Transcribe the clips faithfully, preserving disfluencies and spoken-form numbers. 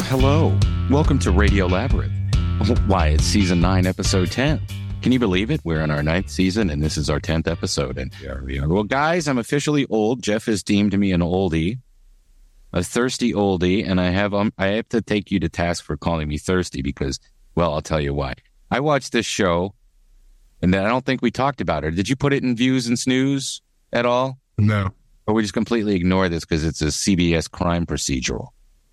hello. Welcome to Radio Labyrinth. Why, it's season nine, episode ten. Can you believe it? We're in our ninth season, and this is our tenth episode. And here we are. Well, guys, I'm officially old. Jeff has deemed me an oldie, a thirsty oldie, and I have um, I have to take you to task for calling me thirsty because, well, I'll tell you why. I watched this show, and I don't think we talked about it. Did you put it in Views and Snooze at all? No. Or we just completely ignore this because it's a C B S crime procedural?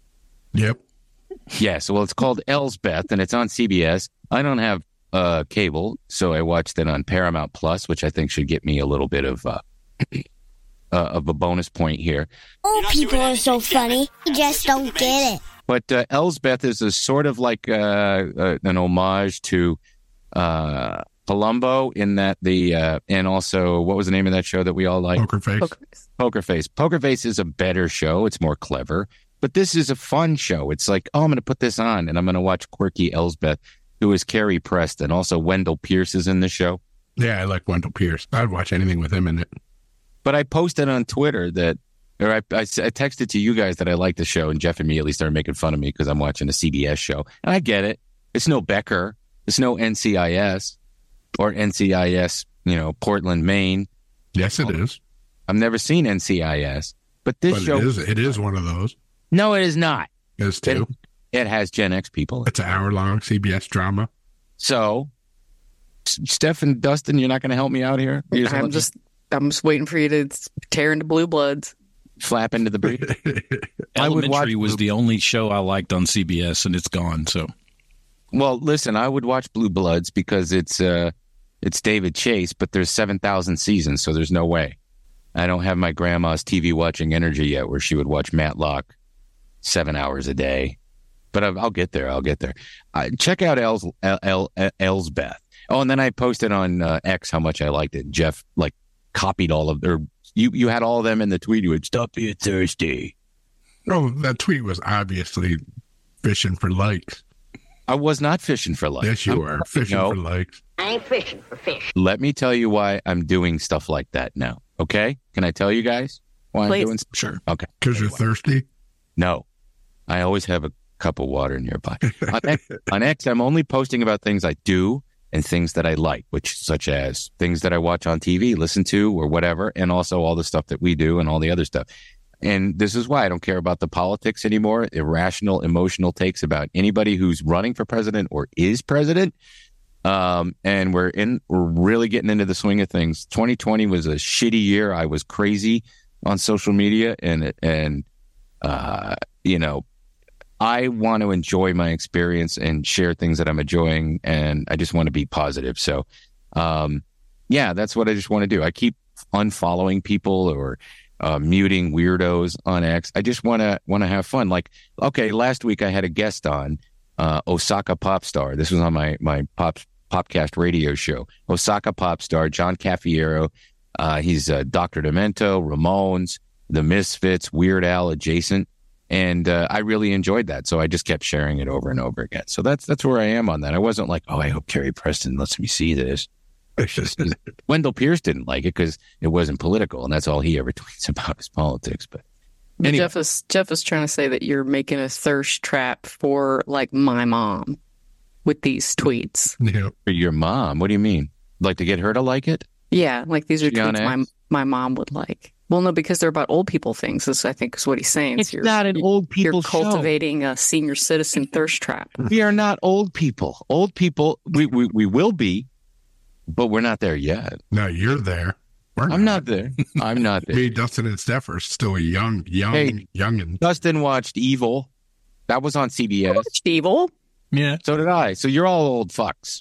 Yep. Yeah, so well, it's called Elsbeth, and it's on C B S. I don't have uh, cable, so I watched it on Paramount Plus, which I think should get me a little bit of uh, uh, of a bonus point here. Old people are so funny. You just don't get it. But uh, Elsbeth is a sort of like uh, uh, an homage to uh, Columbo in that the uh, and also what was the name of that show that we all like? Poker Face. Poker Face. Poker Face. Poker Face is a better show. It's more clever. But this is a fun show. It's like, oh, I'm going to put this on, and I'm going to watch quirky Elsbeth, who is Carrie Preston. Also, Wendell Pierce is in the show. Yeah, I like Wendell Pierce. I'd watch anything with him in it. But I posted on Twitter that, or I, I, I texted to you guys that I like the show, and Jeff immediately started making fun of me because I'm watching a C B S show. And I get it. It's no Becker. It's no N C I S or N C I S, you know, Portland, Maine. Yes, it is. I've never seen N C I S. But this But show... it is, it is one of those. No, it is not. It is too. It, it has Gen X people. It's an hour-long C B S drama. So, S- Steph and Dustin, you're not going to help me out here? You're just I'm gonna just, I'm just waiting for you to tear into Blue Bloods. flap into the breeze. I would Elementary watch was Blue- the only show I liked on C B S, and it's gone. So, Well, listen, I would watch Blue Bloods because it's uh, it's David Chase, but there's seven thousand seasons, so there's no way. I don't have my grandma's T V watching energy yet, where she would watch Matlock seven hours a day. But I'll, I'll get there. I'll get there. Uh, check out Els, El, El, El, Elsbeth. Oh, and then I posted on uh, X how much I liked it. Jeff like copied all of their. You you had all of them in the tweet. You would stop being thirsty. Oh, that tweet was obviously fishing for likes. I was not fishing for likes. Yes, you I'm- are. Fishing no. for likes. I ain't fishing for fish. Let me tell you why I'm doing stuff like that now. Okay? Can I tell you guys why Please. I'm doing? sure. Okay. Because you're thirsty? No, I always have a cup of water nearby. on, X, on X, I'm only posting about things I do and things that I like, which such as things that I watch on T V, listen to, or whatever, and also all the stuff that we do and all the other stuff. And this is why I don't care about the politics anymore. Irrational, emotional takes about anybody who's running for president or is president. Um, and we're in, we're really getting into the swing of things. twenty twenty was a shitty year. I was crazy on social media and, and, uh, you know, I want to enjoy my experience and share things that I'm enjoying. And I just want to be positive. So, um, yeah, that's what I just want to do. I keep unfollowing people or, uh, muting weirdos on X. I just want to, want to have fun. Like, okay, last week I had a guest on, uh, Osaka pop star. This was on my, my pop, Popcast radio show. Osaka pop star, John Cafiero. Uh, he's uh, Doctor Demento, Ramones, The Misfits, Weird Al adjacent. And uh, I really enjoyed that. So I just kept sharing it over and over again. So that's that's where I am on that. I wasn't like, oh, I hope Carrie Preston lets me see this. It's just Wendell Pierce didn't like it because it wasn't political. And that's all he ever tweets about is politics. But anyway. Jeff is Jeff is trying to say that you're making a thirst trap for like my mom with these tweets. Yeah. For your mom, what do you mean? Like to get her to like it? Yeah, like these are She on tweets my X? my mom would like. Well, no, because they're about old people things. This, I think, is what he's saying. It's You're- not an old people You're show. cultivating a senior citizen thirst trap. We are not old people. Old people, we, we, we will be, but we're not there yet. No, you're there. We're I'm not there. I'm not there. Me, Dustin, and Steph are still young, young, Hey. youngin. Dustin watched Evil. That was on C B S. Evil? Yeah. So did I. So you're all old fucks.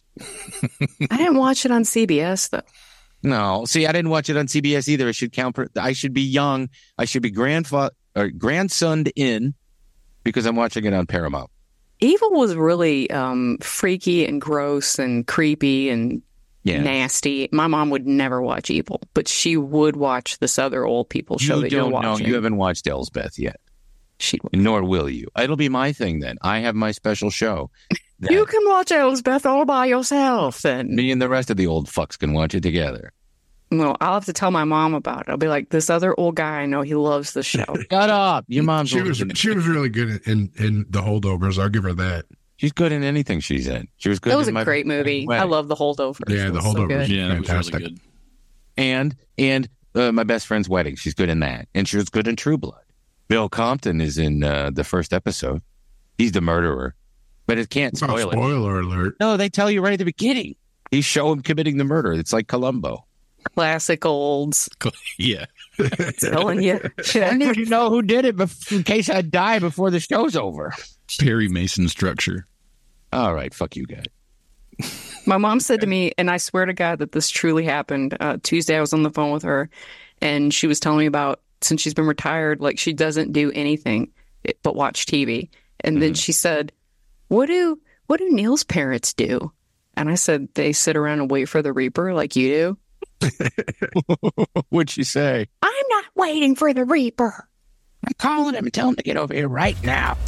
I didn't watch it on C B S though. No, see, I didn't watch it on C B S either. I should count. Per, I should be young. I should be grandfa- or grandsoned in because I'm watching it on Paramount. Evil was really um, freaky and gross and creepy and Yeah. nasty. My mom would never watch Evil, but she would watch this other old people show You that you're don't know. watching. You haven't watched Elsbeth yet, She would. nor will you. It'll be my thing then. I have my special show. that You can watch Elsbeth all by yourself then. Me and the rest of the old fucks can watch it together. Well, I'll have to tell my mom about it. I'll be like, this other old guy I know, he loves the show. Shut up. Your mom's She was she was really good in, in in the Holdovers. I'll give her that. She's good in anything she's in. She was good. That was in a my great movie. Wedding. I love The Holdovers. Yeah, The It was so Holdovers. good. Yeah, that was Fantastic. really good. And and uh, my best friend's wedding. She's good in that, and she was good in True Blood. Bill Compton is in uh, the first episode. He's the murderer, but it can't Oh, spoil it. spoiler alert. No, they tell you right at the beginning. He show him committing the murder. It's like Columbo. Classic olds. Yeah. Telling you. I need to know who did it bef- in case I die before the show's over. Perry Mason structure. All right, fuck you guys. My mom said to me, and I swear to God that this truly happened. Uh, Tuesday, I was on the phone with her, and she was telling me about, since she's been retired, like she doesn't do anything but watch T V. And Mm-hmm. then she said, "What do what do Neil's parents do?" And I said, "They sit around and wait for the Reaper like you do." What'd she say? I'm not waiting for the Reaper. I'm calling him and tell him to get over here right now.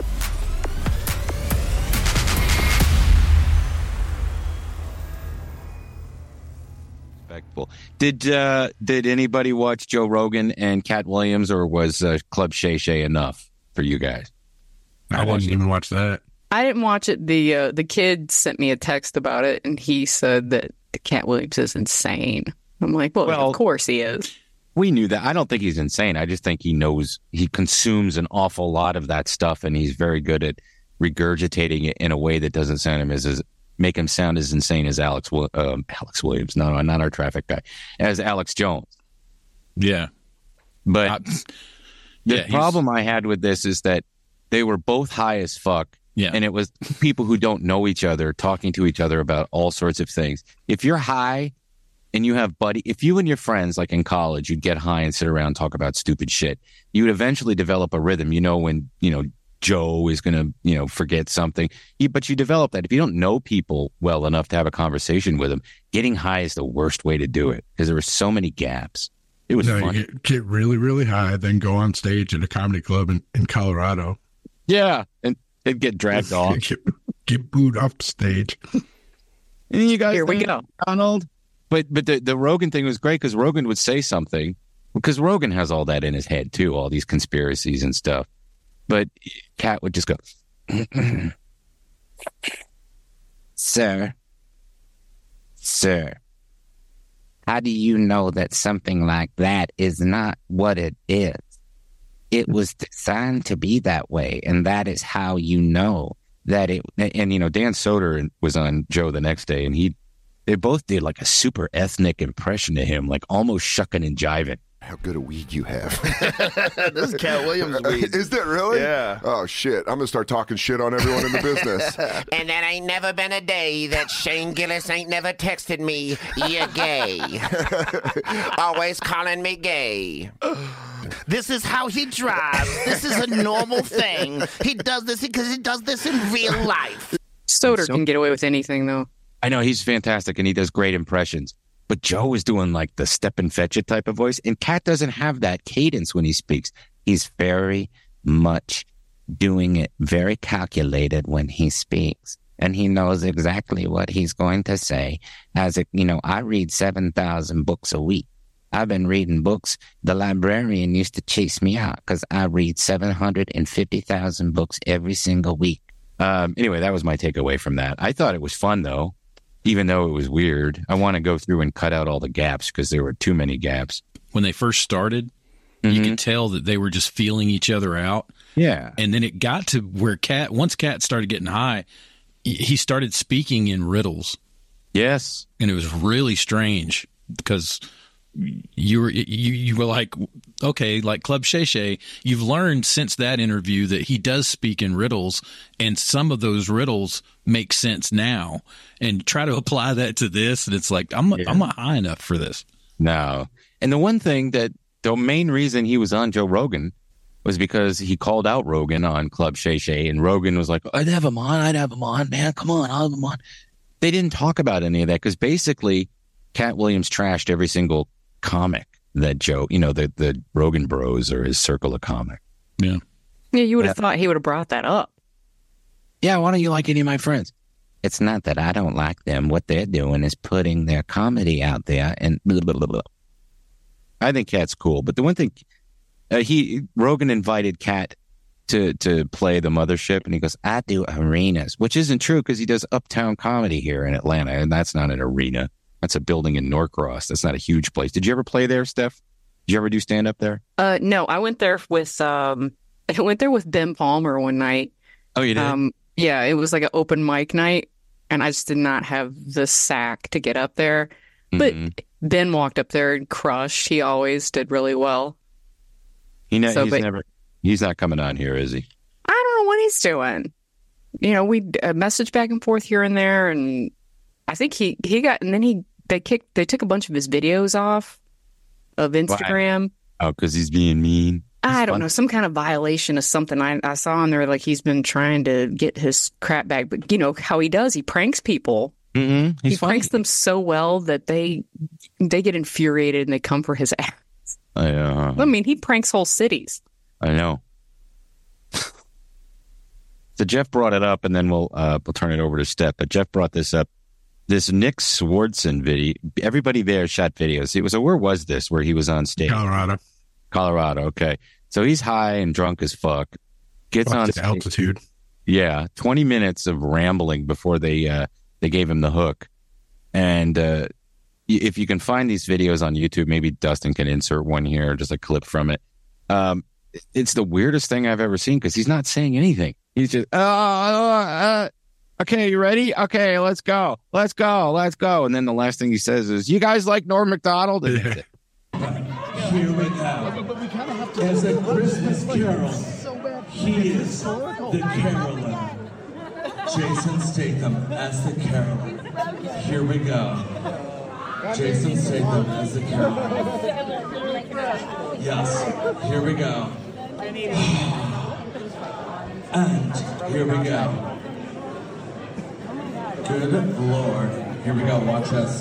Respectful. Did uh, did anybody watch Joe Rogan and Cat Williams, or was uh, Club Shay Shay enough for you guys? I didn't even watch that. I didn't watch it. The uh, the kid sent me a text about it, and he said that Cat Williams is insane. I'm like, well, Well- of course he is. We knew that. I don't think he's insane. I just think he knows, he consumes an awful lot of that stuff, and he's very good at regurgitating it in a way that doesn't sound him as, as make him sound as insane as Alex Wi- um, Alex Williams. No, no, not our traffic guy, as Alex Jones. Yeah. But I- the yeah, he's- problem I had with this is that they were both high as fuck. Yeah. And it was people who don't know each other talking to each other about all sorts of things. If you're high and you have buddy, if you and your friends, like in college, you'd get high and sit around and talk about stupid shit, you would eventually develop a rhythm. You know, when, you know, Joe is going to, you know, forget something. You, but you develop that. If you don't know people well enough to have a conversation with them, getting high is the worst way to do it because there were so many gaps. It was No, fun. you get, get really, really high, then go on stage at a comedy club in, in Colorado. Yeah. And they'd get dragged off. Get, get booed off stage. And you guys Here we think go. Donald. But but the, the Rogan thing was great because Rogan would say something because Rogan has all that in his head too, all these conspiracies and stuff. But Cat would just go, "Sir, sir, how do you know that something like that is not what it is? It was designed to be that way, and that is how you know that it." And you know, Dan Soder was on Joe the next day, and he. They both did like a super ethnic impression of him, like almost shucking and jiving. How good a weed you have. This is Cat Williams weed. Is that really? Yeah. Oh, shit. I'm going to start talking shit on everyone in the business. And there ain't never been a day that Shane Gillis ain't never texted me, "You're gay." Always calling me gay. This is how he drives. This is a normal thing. He does this because he does this in real life. Soder So- can get away with anything, though. I know he's fantastic and he does great impressions, but Joe is doing like the step and fetch it type of voice, and Cat doesn't have that cadence when he speaks. He's very much doing it very calculated when he speaks, and he knows exactly what he's going to say. As it, you know, I read seven thousand books a week. I've been reading books. The librarian used to chase me out because I read seven hundred fifty thousand books every single week. Um, anyway, that was my takeaway from that. I thought it was fun, though, even though it was weird. I want to go through and cut out all the gaps because there were too many gaps. When they first started, you Mhm. could tell that they were just feeling each other out. Yeah. And then it got to where Cat, once Cat started getting high, he- he started speaking in riddles. Yes. And it was really strange because you were you you were like, okay, like Club Shay Shay, you've learned since that interview that he does speak in riddles, and some of those riddles make sense now. And try to apply that to this, and it's like I'm Yeah. I'm not high enough for this. No. And the one thing that the main reason he was on Joe Rogan was because he called out Rogan on Club Shay Shay, and Rogan was like, I'd have him on. I'd have him on, man. Come on. I'll have him on. They didn't talk about any of that because basically Cat Williams trashed every single comic that Joe, you know, the, the Rogan Bros or his circle of comic. Yeah. Yeah, you would have Yeah. thought he would have brought that up. Yeah, why don't you like any of my friends? It's not that I don't like them. What they're doing is putting their comedy out there and blah, blah, blah, blah. I think Kat's cool. But the one thing, uh, he Rogan invited Kat to to play the mothership, and he goes, I do arenas, which isn't true because he does uptown comedy here in Atlanta, and that's not an arena. That's a building in Norcross. That's not a huge place. Did you ever play there, Steph? Did you ever do stand up there? Uh, no, I went there with um, I went there with Ben Palmer one night. Oh, you did? Um, yeah, it was like an open mic night, and I just did not have the sack to get up there. But Mm-hmm. Ben walked up there and crushed. He always did really well. He ne- So, he's but- never. He's not coming on here, is he? I don't know what he's doing. You know, we uh, message back and forth here and there, and I think he he got, and then he they kicked they took a bunch of his videos off of Instagram. Oh, because he's being mean. I don't fun. know, some kind of violation of something I, I saw on there, like he's been trying to get his crap back. But you know how he does, he pranks people. Mm-hmm. He's he funny. pranks them so well that they they get infuriated and they come for his ass. I, uh, I mean, he pranks whole cities. I know. So Jeff brought it up, and then we'll uh, we'll turn it over to Steph. But Jeff brought this up. This Nick Swardson video. Everybody there shot videos. It was a where was this? Where he was on stage, Colorado. Colorado. Okay, so he's high and drunk as fuck. Gets Up on to stage. altitude. Yeah, twenty minutes of rambling before they uh, they gave him the hook. And uh, y- if you can find these videos on YouTube, maybe Dustin can insert one here, just a clip from it. Um, it's the weirdest thing I've ever seen because he's not saying anything. He's just, oh, uh, okay, you ready? Okay, let's go. Let's go. Let's go. And then the last thing he says is, you guys like Norm Macdonald? And that's it. Here we go. As a Christmas carol, he is the caroler. Jason Statham as the caroler. Here we go. Jason Statham as the caroler. Yes, here we go. And here we go. Good Lord. Here we go. Watch this.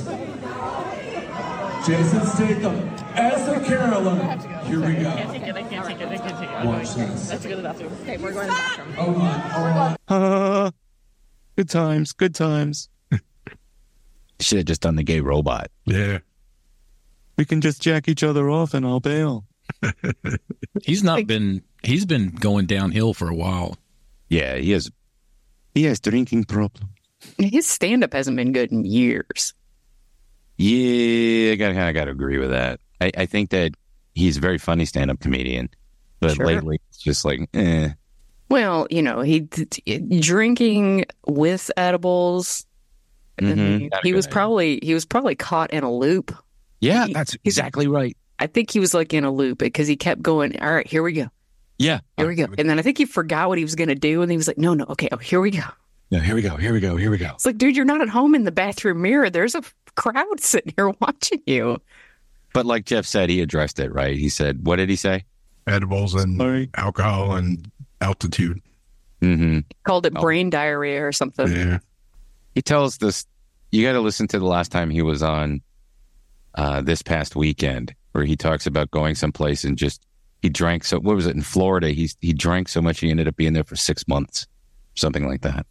Jason Statham as the caroler. Here we go. I can't take it. I can't take it. I can't take it. I'm Watch going. this. Let's go to the bathroom. Okay, we're going to the bathroom. Oh my, oh my. Uh, good times. Good times. Should have just done the gay robot. Yeah. We can just jack each other off and I'll bail. He's not been, he's been going downhill for a while. Yeah, he has. He has drinking problems. His stand-up hasn't been good in years. Yeah, I got kind of got to agree with that. I, I think that he's a very funny stand-up comedian, but Sure. lately it's just like, eh. Well, you know, he drinking with edibles. I Mhm. mean, Not a he good was idea. probably he was probably caught in a loop. Yeah, He- that's he's- exactly right. I think he was like in a loop because he kept going. All right, here we go, Yeah, here we go, and then I think he forgot what he was going to do, and he was like, no, no, okay, oh, here we go. no, here we go. Here we go. Here we go. It's like, dude, you're not at home in the bathroom mirror. There's a crowd sitting here watching you. But like Jeff said, he addressed it right. He said, "What did he say?" Edibles and Sorry. alcohol and altitude. Mm-hmm. Called it Oh. brain diarrhea or something. Yeah. He tells this. You got to listen to the last time he was on uh, this past weekend, where he talks about going someplace and just he drank so. What was it in Florida? He he drank so much he ended up being there for six months, something like that.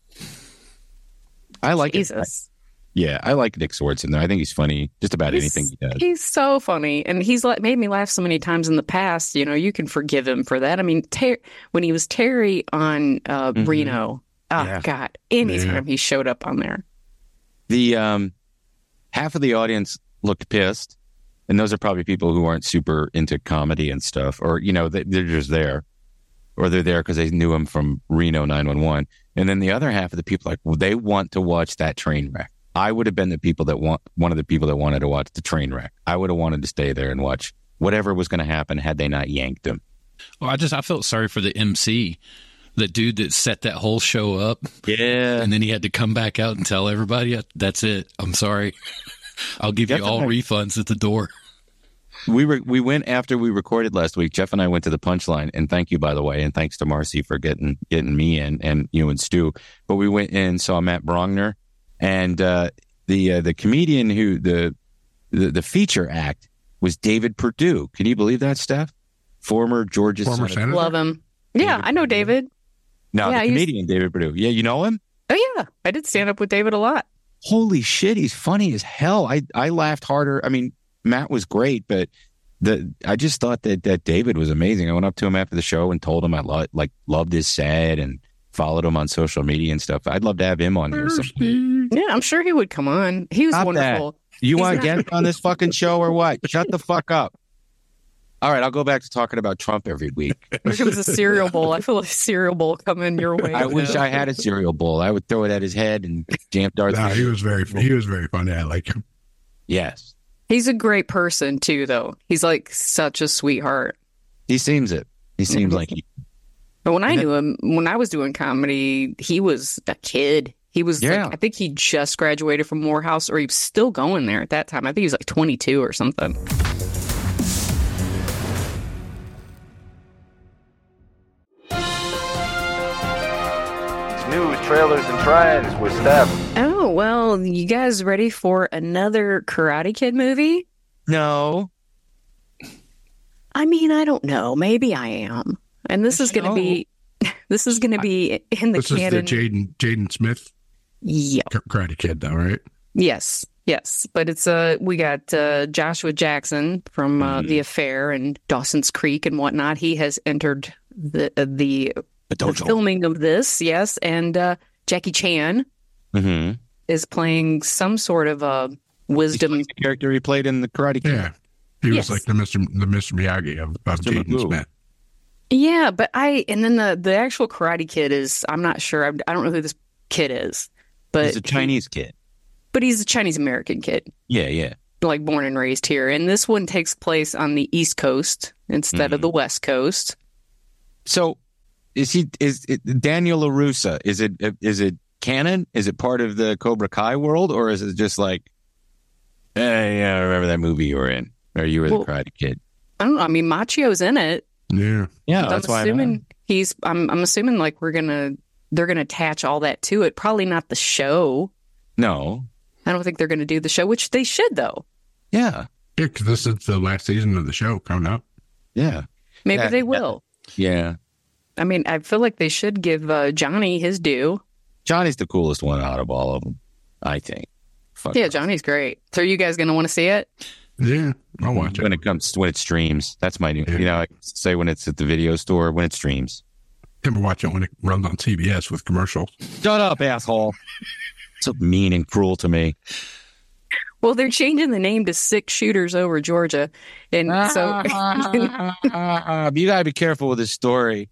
I like it. Jesus. Yeah, I like Nick Swardson though. I think he's funny just about He's- anything he does. He's so funny, and he's like made me laugh so many times in the past. You know, you can forgive him for that. I mean, Ter- when he was Terry on uh, Mhm. Reno, oh Yeah. God, anytime he showed up on there, The um, half of the audience looked pissed, and those are probably people who aren't super into comedy and stuff, or you know, they, they're just there, or they're there because they knew him from Reno nine one one. And then the other half of the people, like, well, they want to watch that train wreck. I would have been the people that want one of the people that wanted to watch the train wreck. I would have wanted to stay there and watch whatever was going to happen had they not yanked him. Well, I just, I felt sorry for the M C, the dude that set that whole show up. Yeah. And then he had to come back out and tell everybody, that's it. I'm sorry. I'll give you all Definitely. refunds at the door. We were we went after we recorded last week. Jeff and I went to the Punchline, and thank you, by the way, and thanks to Marcy for getting getting me in, and you and Stu. But we went in and saw Matt Brongner, and uh, the uh, the comedian who the, the the feature act was David Perdue. Can you believe that, Steph? Former Georgia Former senator. senator? love him. Yeah, I know David. No, Yeah, the he's- comedian David Perdue. Yeah, you know him? Oh yeah, I did stand up with David a lot. Holy shit, he's funny as hell. I I laughed harder. I mean, Matt was great, but the I just thought that that David was amazing. I went up to him after the show and told him I lo- like loved his set and followed him on social media and stuff. I'd love to have him on here. So- Yeah, I'm sure he would come on. He was Stop wonderful. that. You He's want to not- get on this fucking show or what? Shut the fuck up. All right, I'll go back to talking about Trump every week. Here comes a cereal bowl. I feel like cereal bowl coming your way. I wish I had a cereal bowl. I would throw it at his head and jam darts. No, he was very he was very funny. I like him. Yes, He's a great person too, though. He's like such a sweetheart. he seems it. He seems like he. But when I And knew him, when I was doing comedy, he was a kid. He was, Yeah. like, I think he just graduated from Morehouse, or he was still going there at that time. I think he was like twenty-two or something. News, trailers, and trends with Steph. Oh, well, you guys ready for another Karate Kid movie? No. I mean, I don't know. Maybe I am. And this is going to No. be, this is going to be in the This is the canon. Jaden Jaden Smith Yep. K- Karate Kid, though, right? Yes, yes, but it's uh we got uh, Joshua Jackson from uh, Mm-hmm. The Affair and Dawson's Creek and whatnot. He has entered the uh, the, the dojo. filming of this, yes, and uh, Jackie Chan Mm-hmm. is playing some sort of uh, wisdom. The character he played in the Karate Kid. Yeah, he was Yes. like the Mister the Mister Miyagi of, of Mister Jaden Magoo. Smith. Yeah, but I and then the the actual Karate Kid is I'm not sure. I, I don't know who this kid is, but He's a Chinese kid. but he's a Chinese American kid. Yeah, yeah. Like born and raised here. And this one takes place on the East Coast instead of the West Coast. So, is he is it, Daniel LaRussa? Is it is it canon? Is it part of the Cobra Kai world, or is it just like, hey, yeah, I remember that movie you were in, or you were Well, the Karate Kid? I don't know. I mean, Machio's in it. Yeah, Yeah, I'm that's why I'm assuming he's. I'm. I'm assuming like we're gonna. They're gonna attach all that to it. Probably not the show. no. I don't think they're gonna do the show, which they should though. Yeah, yeah, because this is the last season of the show coming up. yeah, Maybe Yeah, they yeah. will. yeah. I mean, I feel like they should give uh, Johnny his due. Johnny's the coolest one out of all of them, I think. Fuck Yeah, off. Johnny's great. So are you guys gonna want to see it? Yeah, I'll watch when it. it comes when it streams. That's my new. Yeah. You know, I say when it's at the video store when it streams. Never watch it when it runs on C B S with commercials. Shut up, asshole! So mean and cruel to me. Well, they're changing the name to Six Shooters Over Georgia, and so you gotta be careful with this story.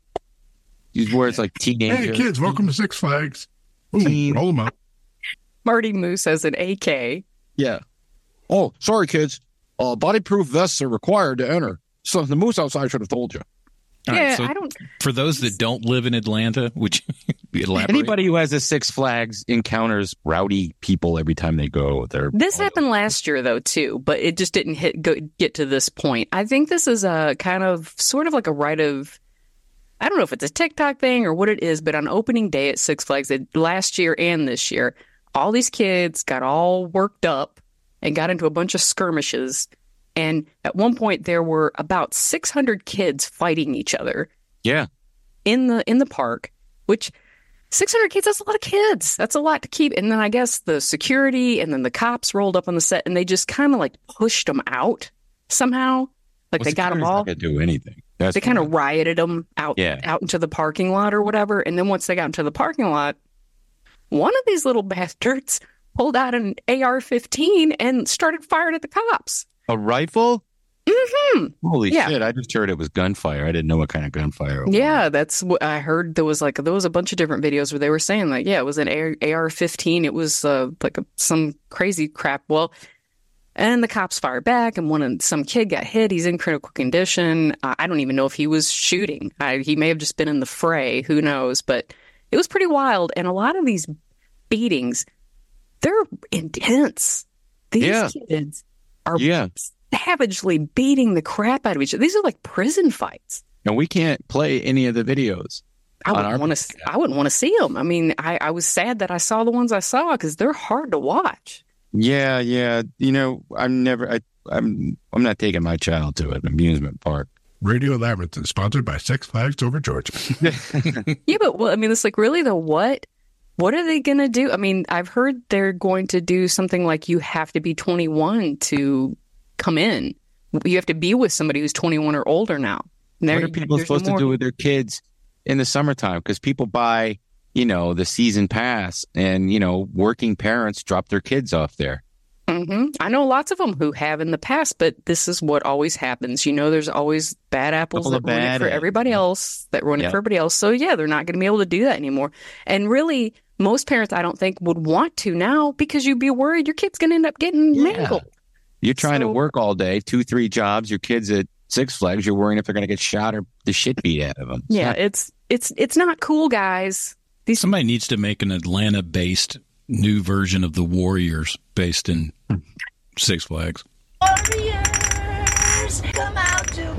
Use words like teenager. Hey, kids, welcome to Six Flags. Ooh, Teen. roll them up. Marty Moose has an A K. Yeah. Oh, sorry, kids. Uh, body-proof vests are required to enter. So the moose outside should have told you. All right, Yeah, so I don't. for those that don't live in Atlanta, would you elaborate? Anybody who has a Six Flags encounters rowdy people every time they go. They're This happened last year though too, but it just didn't hit go, get to this point. I think this is a kind of sort of like a rite of. I don't know if it's a TikTok thing or what it is, but on opening day at Six Flags it, last year and this year, all these kids got all worked up and got into a bunch of skirmishes. And at one point, there were about six hundred kids fighting each other Yeah. in the in the park. Which six hundred kids—that's a lot of kids. That's a lot to keep. And then I guess the security and then the cops rolled up on the set, and they just kind of like pushed them out somehow. Like Well, they got them security's all. not gonna do anything. That's They kind fine. of rioted them out Yeah. out into the parking lot or whatever. And then once they got into the parking lot, one of these little bastards pulled out an A R fifteen and started firing at the cops. a rifle. Hmm. Holy Yeah. shit! I just heard it was gunfire. I didn't know what kind of gunfire. It was. Yeah, that's what I heard. There was like there was a bunch of different videos where they were saying like, yeah, it was an A R fifteen. It was uh, like a, some crazy crap. Well, and the cops fired back, and one of some kid got hit. He's in critical condition. Uh, I don't even know if he was shooting. I, he may have just been in the fray. Who knows? But it was pretty wild. And a lot of these beatings, they're intense. These Yeah. kids are Yeah. savagely beating the crap out of each other. These are like prison fights. And we can't play any of the videos. I on wouldn't our want to. I wouldn't want to see them. I mean, I, I was sad that I saw the ones I saw because they're hard to watch. Yeah, yeah. You know, I'm never. I, I'm. I'm not taking my child to an amusement park. Radio Labyrinth is sponsored by Six Flags Over Georgia. Yeah, but well, I mean, it's like really the what? What are they gonna do? I mean, I've heard they're going to do something like you have to be twenty-one to come in, you have to be with somebody who's twenty-one or older now. There, what are people supposed no to do with their kids in the summertime? Because people buy, you know, the season pass, and, you know, working parents drop their kids off there. Mm-hmm. I know lots of them who have in the past, but this is what always happens. You know, there's always bad apples Couple that of ruin it bad for eggs. everybody else, that ruin it Yep. for everybody else. So, yeah, they're not going to be able to do that anymore. And really, most parents, I don't think, would want to now because you'd be worried your kid's going to end up getting Yeah. mangled. You're trying to So- work all day, two, three jobs. Your kids at Six Flags, you're worrying if they're going to get shot or the shit beat out of them. It's Yeah, not- it's it's it's not cool, guys. These Somebody needs to make an Atlanta-based new version of the Warriors based in Six Flags. Warriors, come out to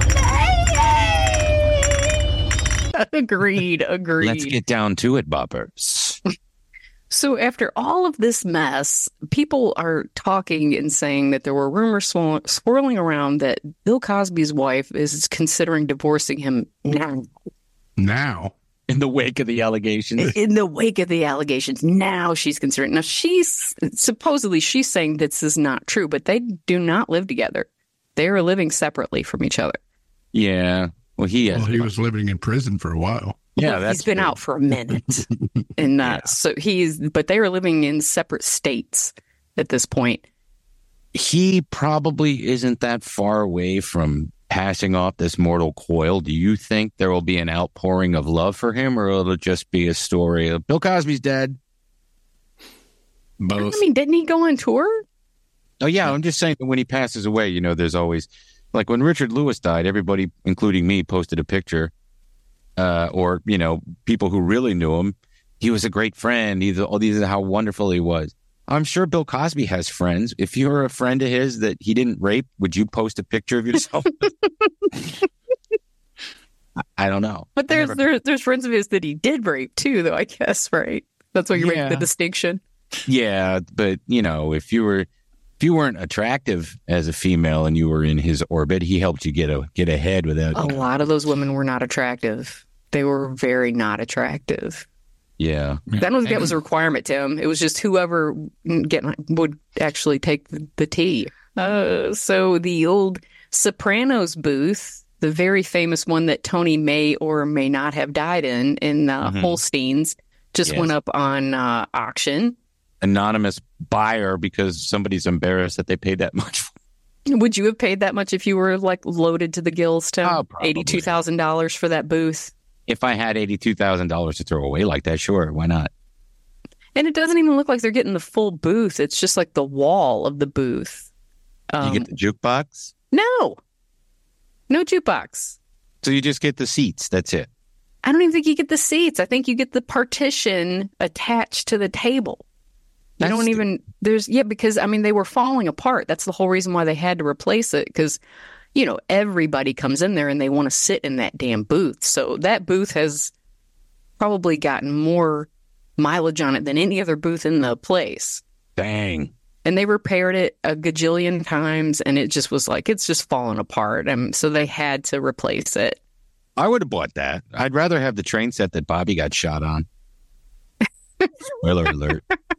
play. agreed, agreed. Let's get down to it, boppers. So after all of this mess, people are talking and saying that there were rumors swirl- swirling around that Bill Cosby's wife is considering divorcing him now. Now, In the wake of the allegations. In the wake of the allegations, now she's considering. Now she's supposedly she's saying this is not true, but they do not live together. They are living separately from each other. Yeah. Well, he has. well, he was living in prison for a while. yeah, Well, that's he's been true. out for a minute, and uh, so he's. But they are living in separate states at this point. He probably isn't that far away from passing off this mortal coil. Do you think there will be an outpouring of love for him, or it'll just be a story of Bill Cosby's dead? Both. I mean, didn't he go on tour? Oh, yeah. I'm just saying that when he passes away, you know, there's always, like when Richard Lewis died, everybody, including me, posted a picture, uh, or, you know, people who really knew him. He was a great friend. He's, oh, these are how wonderful he was. I'm sure Bill Cosby has friends. If you're a friend of his that he didn't rape, would you post a picture of yourself? I, I don't know. But there's never- there, there's friends of his that he did rape too, though. I guess right. That's why you Yeah. make the distinction. Yeah, but you know, if you were if you weren't attractive as a female and you were in his orbit, he helped you get a get ahead without. A lot of those women were not attractive. They were very not attractive. Yeah. That was that was a requirement, Tim. It was just whoever get would actually take the, the tea. Uh, so the old Sopranos booth, the very famous one that Tony may or may not have died in, in uh, Mhm. Holstein's, just Yes. went up on uh, auction. Anonymous buyer because somebody's embarrassed that they paid that much. Would you have paid that much if you were like loaded to the gills, Tim? Oh, probably. eighty-two thousand dollars for that booth. If I had eighty-two thousand dollars to throw away like that, sure, why not? And it doesn't even look like they're getting the full booth. It's just like the wall of the booth. Um, you get the jukebox, no, no jukebox. so you just get the seats. That's it. I don't even think you get the seats. I think you get the partition attached to the table. You That's don't the- even, there's, yeah, because I mean, they were falling apart. That's the whole reason why they had to replace it. Because, you know, everybody comes in there and they want to sit in that damn booth. So that booth has probably gotten more mileage on it than any other booth in the place. Dang. And they repaired it a gajillion times and it just was like, it's just falling apart. And so they had to replace it. I would have bought that. I'd rather have the train set that Bobby got shot on. Spoiler alert.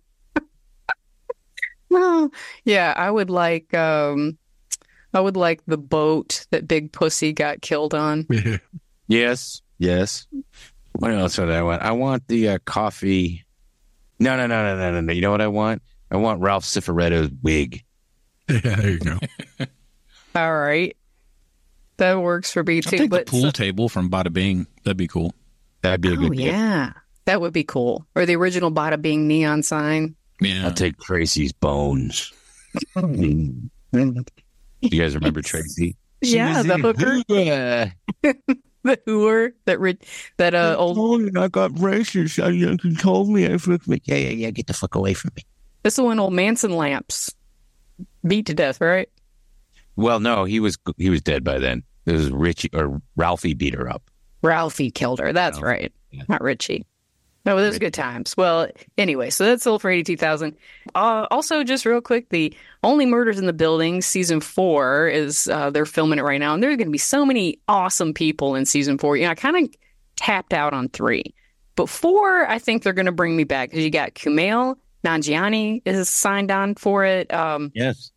Well, yeah, I would like um I would like the boat that Big Pussy got killed on. Yeah. Yes, yes. What else would I want? I want the uh, coffee. No, no, no, no, no, no, no. You know what I want? I want Ralph Cifaretto's wig. Yeah, there you go. All right. That works for me I too. think the But pool table from Bada Bing. That'd be cool. That'd be a oh good gift. yeah. That would be cool. Or the original Bada Bing neon sign. Yeah. I'll take Tracy's bones. You guys remember Tracy? Yeah, the hooker. Yeah. The hooer that ri- that uh old I got racist. You told me I fucked me. Yeah, yeah, yeah. Get the fuck away from me. this is when old Manson Lamps beat to death, right? Well, no, he was he was dead by then. It was Richie or Ralphie beat her up. Ralphie killed her. That's Ralphie, right. yeah. Not Richie. No, those good times. Well, anyway, so that's sold for eighty-two thousand dollars. Uh, also, just real quick, the Only Murders in the Building season four is uh, they're filming it right now, and there are going to be so many awesome people in season four. You know, I kind of tapped out on three, but four, I think they're going to bring me back because you got Kumail Nanjiani is signed on for it. Um, Yes.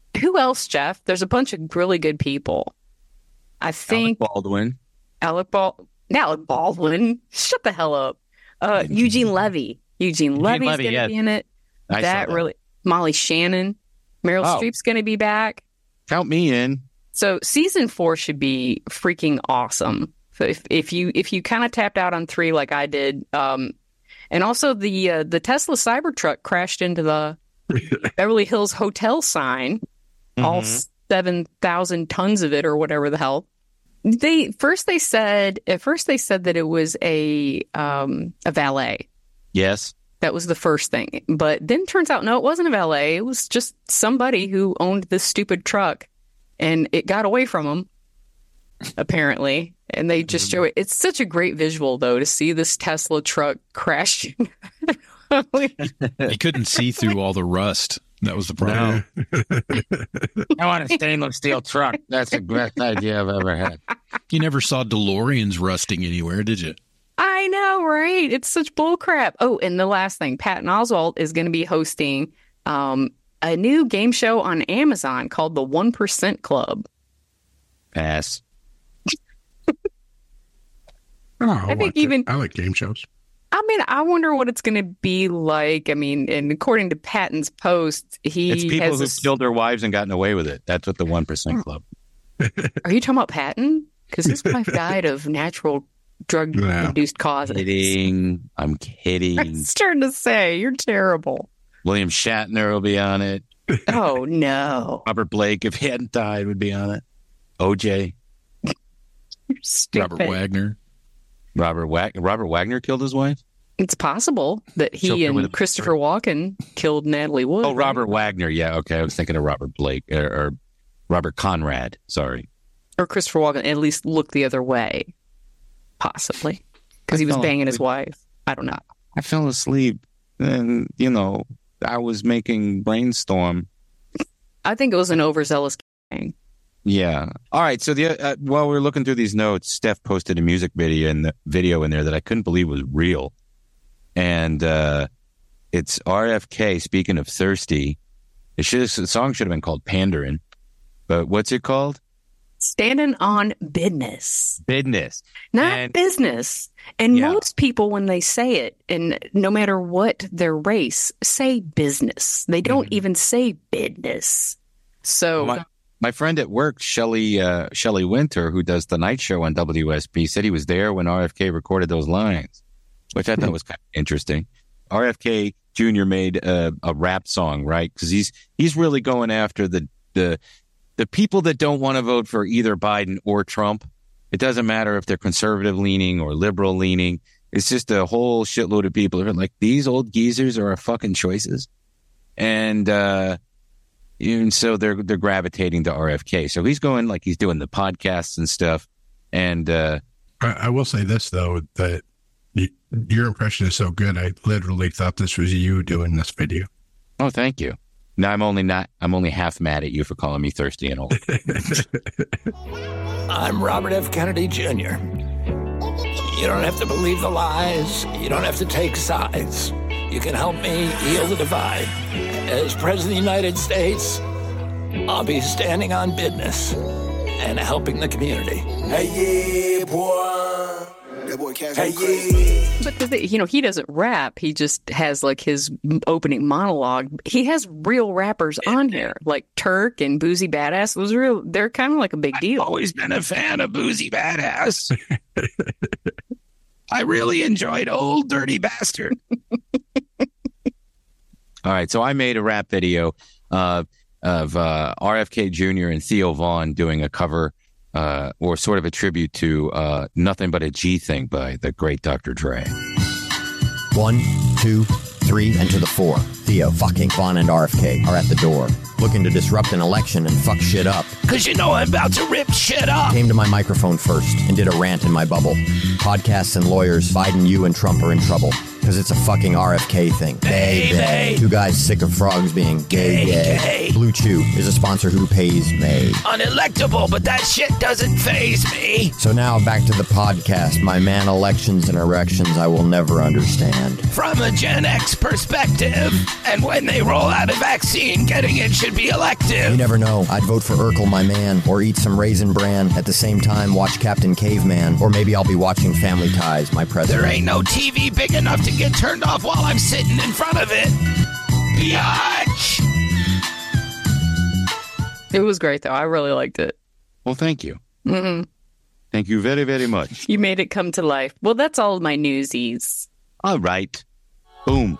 who else, Jeff? There's a bunch of really good people. I think Alec Baldwin. Alec Bal Alec Baldwin. Shut the hell up. Uh, Eugene Levy. Eugene, Eugene Levy's Levy, going to yes. be in it. I saw That that. really. Molly Shannon. Meryl Oh. Streep's going to be back. Count me in. So season four should be freaking awesome. So if if you if you kind of tapped out on three like I did, um, and also the uh, the Tesla Cybertruck crashed into the Beverly Hills Hotel sign, all seven thousand tons of it or whatever the hell. They first they said at first they said that it was a um, a valet. Yes. That was the first thing, but then turns out no, it wasn't a valet. It was just somebody who owned this stupid truck, and it got away from them, apparently. And they just show it. It's such a great visual, though, to see this Tesla truck crashing. You couldn't see through all the rust. That was the problem. I want a stainless steel truck. That's the best idea I've ever had. You never saw DeLoreans rusting anywhere, did you? I know, right? It's such bullcrap. Oh, and the last thing, Patton Oswalt is going to be hosting um, a new game show on Amazon called The one percent Club. Pass. Oh, I think watch it. even- I like game shows. I mean, I wonder what it's going to be like. I mean, and according to Patton's post, he It's people has who've this- killed their wives and gotten away with it. That's what the one percent Club. Are you talking about Patton? Because his wife died of natural drug-induced causes. Kidding. I'm I'm kidding. starting to say, you're terrible. William Shatner will be on it. Oh, no. Robert Blake, if he hadn't died, would be on it. O J. You're stupid. Robert Wagner. Robert Wag- Robert Wagner killed his wife? It's possible that Choked he her with and a- Christopher Walken killed Natalie Wood. Oh, Robert Wagner. Yeah, okay. I was thinking of Robert Blake or, or Robert Conrad. Sorry. Or Christopher Walken at least looked the other way. Possibly. Because he was fell banging his asleep. wife. I don't know. I fell asleep and, you know, I was making brainstorm. I think it was an overzealous gang. Yeah. All right. So the uh, while we were looking through these notes, Steph posted a music video in the video in there that I couldn't believe was real, and uh, it's R F K. Speaking of thirsty, it should the song should have been called "Pandarin," but what's it called? Standing on business. Business. Not And- business. And Yeah. most people, when they say it, and no matter what their race, say business. They don't Mm-hmm. even say business. So, My, my friend at work, Shelly uh, Shelly Winter, who does the night show on W S B, said he was there when R F K recorded those lines, which I thought was kind of interesting. R F K Junior made a, a rap song, right? Because he's he's really going after the the the people that don't want to vote for either Biden or Trump. It doesn't matter if they're conservative leaning or liberal leaning. It's just a whole shitload of people who are like, these old geezers are our fucking choices. And, uh, and so they're, they're gravitating to R F K. So he's going like he's doing the podcasts and stuff. And, uh, I, I will say this, though, that y your impression is so good. I literally thought this was you doing this video. oh, thank you. Now I'm only not, I'm only half mad at you for calling me thirsty and old. I'm Robert F. Kennedy Junior You don't have to believe the lies. You don't have to take sides. You can help me heal the divide. As President of the United States, I'll be standing on business and helping the community. Hey, yeah, boy. That boy Cash hey, yeah. but the, thing- you know, he doesn't rap. He just has like his opening monologue. He has real rappers on here, like Turk and Boozy Badass. Those are real. They're kind of like a big deal. I've always been a fan of Boozy Badass. I really enjoyed Old Dirty Bastard. All right, so I made a rap video uh, of uh, R F K Junior and Theo Vaughn doing a cover uh, or sort of a tribute to uh, Nothing But a G Thing by the great Doctor Dre. One, two, three, and to the four. Theo, fucking Vaughn, and R F K are at the door, looking to disrupt an election and fuck shit up. Cause you know I'm about to rip shit up. Came to my microphone first and did a rant in my bubble. Podcasts and lawyers, Biden, you, and Trump are in trouble. Because it's a fucking R F K thing. Bay, bay. Two guys sick of frogs being gay, gay. gay. Blue Chew is a sponsor who pays May. Unelectable, but that shit doesn't faze me. So now back to the podcast. My man, elections and erections I will never understand. From a Gen X perspective, and when they roll out a vaccine, getting it should be elective. You never know. I'd vote for Urkel, my man, or eat some Raisin Bran. At the same time, watch Captain Caveman, or maybe I'll be watching Family Ties, my president. There ain't no T V big enough to get turned off while I'm sitting in front of it. Biatch! It was great, though. I really liked it. Well, thank you. Mm-mm. Thank you very, very much. You made it come to life. Well, that's all my newsies. All right. Boom.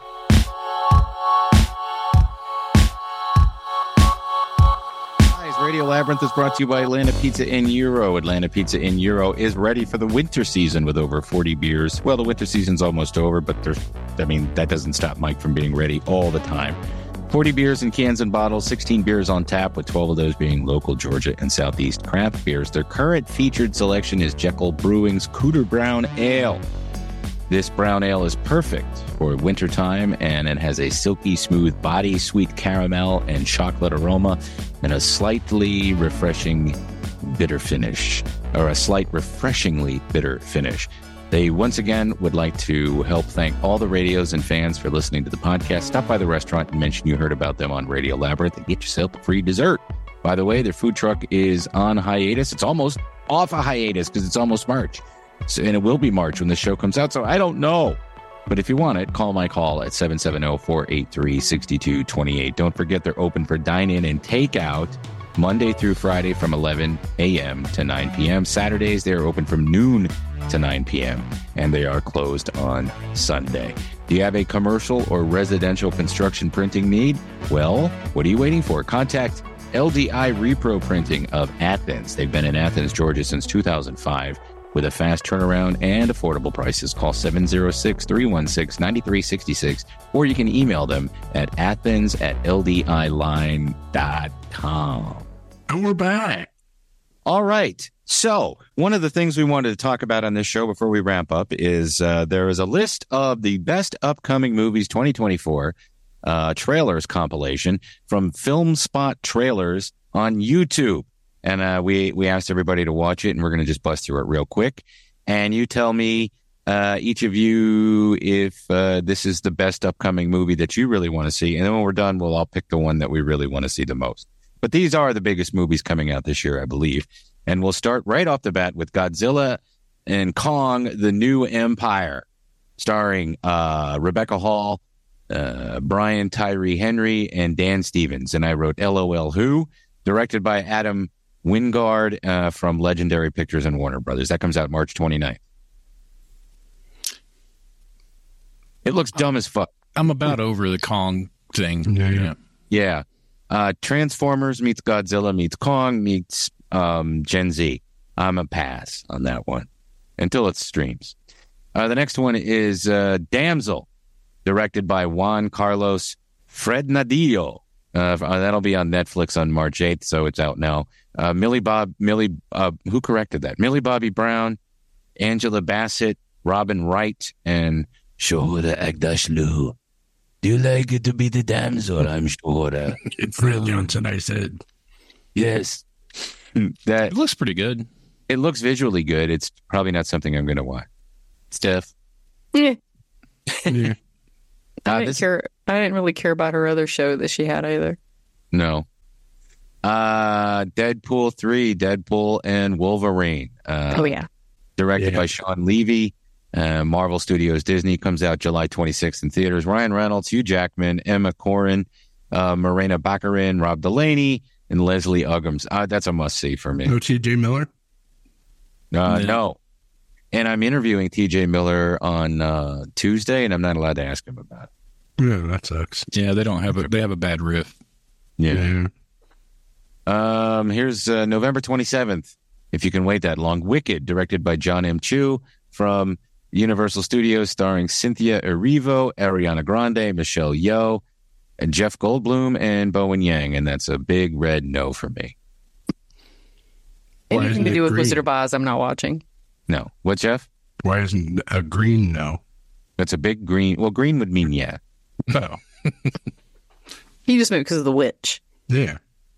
Radio Labyrinth is brought to you by Atlanta Pizza in Euro. Atlanta Pizza in Euro is ready for the winter season with over forty beers. Well, the winter season's almost over, but there's, I mean, that doesn't stop Mike from being ready all the time. forty beers in cans and bottles, sixteen beers on tap, with twelve of those being local Georgia and Southeast craft beers. Their current featured selection is Jekyll Brewing's Cooter Brown Ale. This brown ale is perfect for wintertime, and it has a silky smooth body, sweet caramel and chocolate aroma, and a slightly refreshing bitter finish, or a slight refreshingly bitter finish. They once again would like to help thank all the radios and fans for listening to the podcast. Stop by the restaurant and mention you heard about them on Radio Labyrinth and get yourself a free dessert. By the way, their food truck is on hiatus. It's almost off a hiatus because it's almost March. So, and it will be March when the show comes out, so I don't know. But if you want it, call my call at seven seven zero, four eight three, six two two eight. Don't forget they're open for dine-in and takeout Monday through Friday from eleven a.m. to nine p.m. Saturdays, they're open from noon to nine p.m. and they are closed on Sunday. Do you have a commercial or residential construction printing need? Well, what are you waiting for? Contact L D I Repro Printing of Athens. They've been in Athens, Georgia since two thousand five. With a fast turnaround and affordable prices. Call seven zero six, three one six, nine three six six, or you can email them at athens at l d i line dot com. And we're back. All right. So one of the things we wanted to talk about on this show before we ramp up is uh, there is a list of the best upcoming movies twenty twenty-four uh, trailers compilation from Film Spot Trailers on YouTube. And uh, we we asked everybody to watch it, and we're going to just bust through it real quick. And you tell me, uh, each of you, if uh, this is the best upcoming movie that you really want to see. And then when we're done, we'll all pick the one that we really want to see the most. But these are the biggest movies coming out this year, I believe. And we'll start right off the bat with Godzilla and Kong, The New Empire, starring uh, Rebecca Hall, uh, Brian Tyree Henry, and Dan Stevens. And I wrote L O L Who, directed by Adam Wingard uh, from Legendary Pictures and Warner Brothers. That comes out March twenty-ninth. It looks dumb as fuck. I'm about over the Kong thing. Yeah, yeah. Yeah. Uh, Transformers meets Godzilla meets Kong meets um, Gen Z. I'm a pass on that one until it streams. Uh, the next one is uh, Damsel, directed by Juan Carlos Fresnadillo. Uh, that'll be on Netflix on March eighth, so it's out now. Uh, Millie Bob, Millie, uh, who corrected that? Millie Bobby Brown, Angela Bassett, Robin Wright, and Shohora Agdashlu. Do you like it to be the damsel? I'm Shohora. Fred Johnson, I said. Yes. That it looks pretty good. It looks visually good. It's probably not something I'm going to watch. Steph? Yeah. Yeah. I Uh, didn't this- care. I didn't really care about her other show that she had either. No. Uh, Deadpool three, Deadpool and Wolverine. Uh, oh yeah. Directed Yeah. by Sean Levy. Uh, Marvel Studios Disney, comes out July twenty-sixth in theaters. Ryan Reynolds, Hugh Jackman, Emma Corrin, uh, Morena Baccarin, Rob Delaney, and Leslie Uggams. Uh, that's a must-see for me. No T J Miller? Uh, No. no. And I'm interviewing T J Miller on uh, Tuesday, and I'm not allowed to ask him about it. Yeah, that sucks. Yeah, they don't have a they have a bad riff. Yeah. Um, here's uh, November twenty-seventh, if you can wait that long. Wicked, directed by John M. Chu from Universal Studios, starring Cynthia Erivo, Ariana Grande, Michelle Yeoh, and Jeff Goldblum, and Bowen Yang. And that's a big red no for me. Why Anything isn't to it do with green? Wizard of Oz, I'm not watching. No. What, Jeff? Why isn't a green no? It's a big green. Well, green would mean yeah. Oh. You just moved because of the witch. Yeah.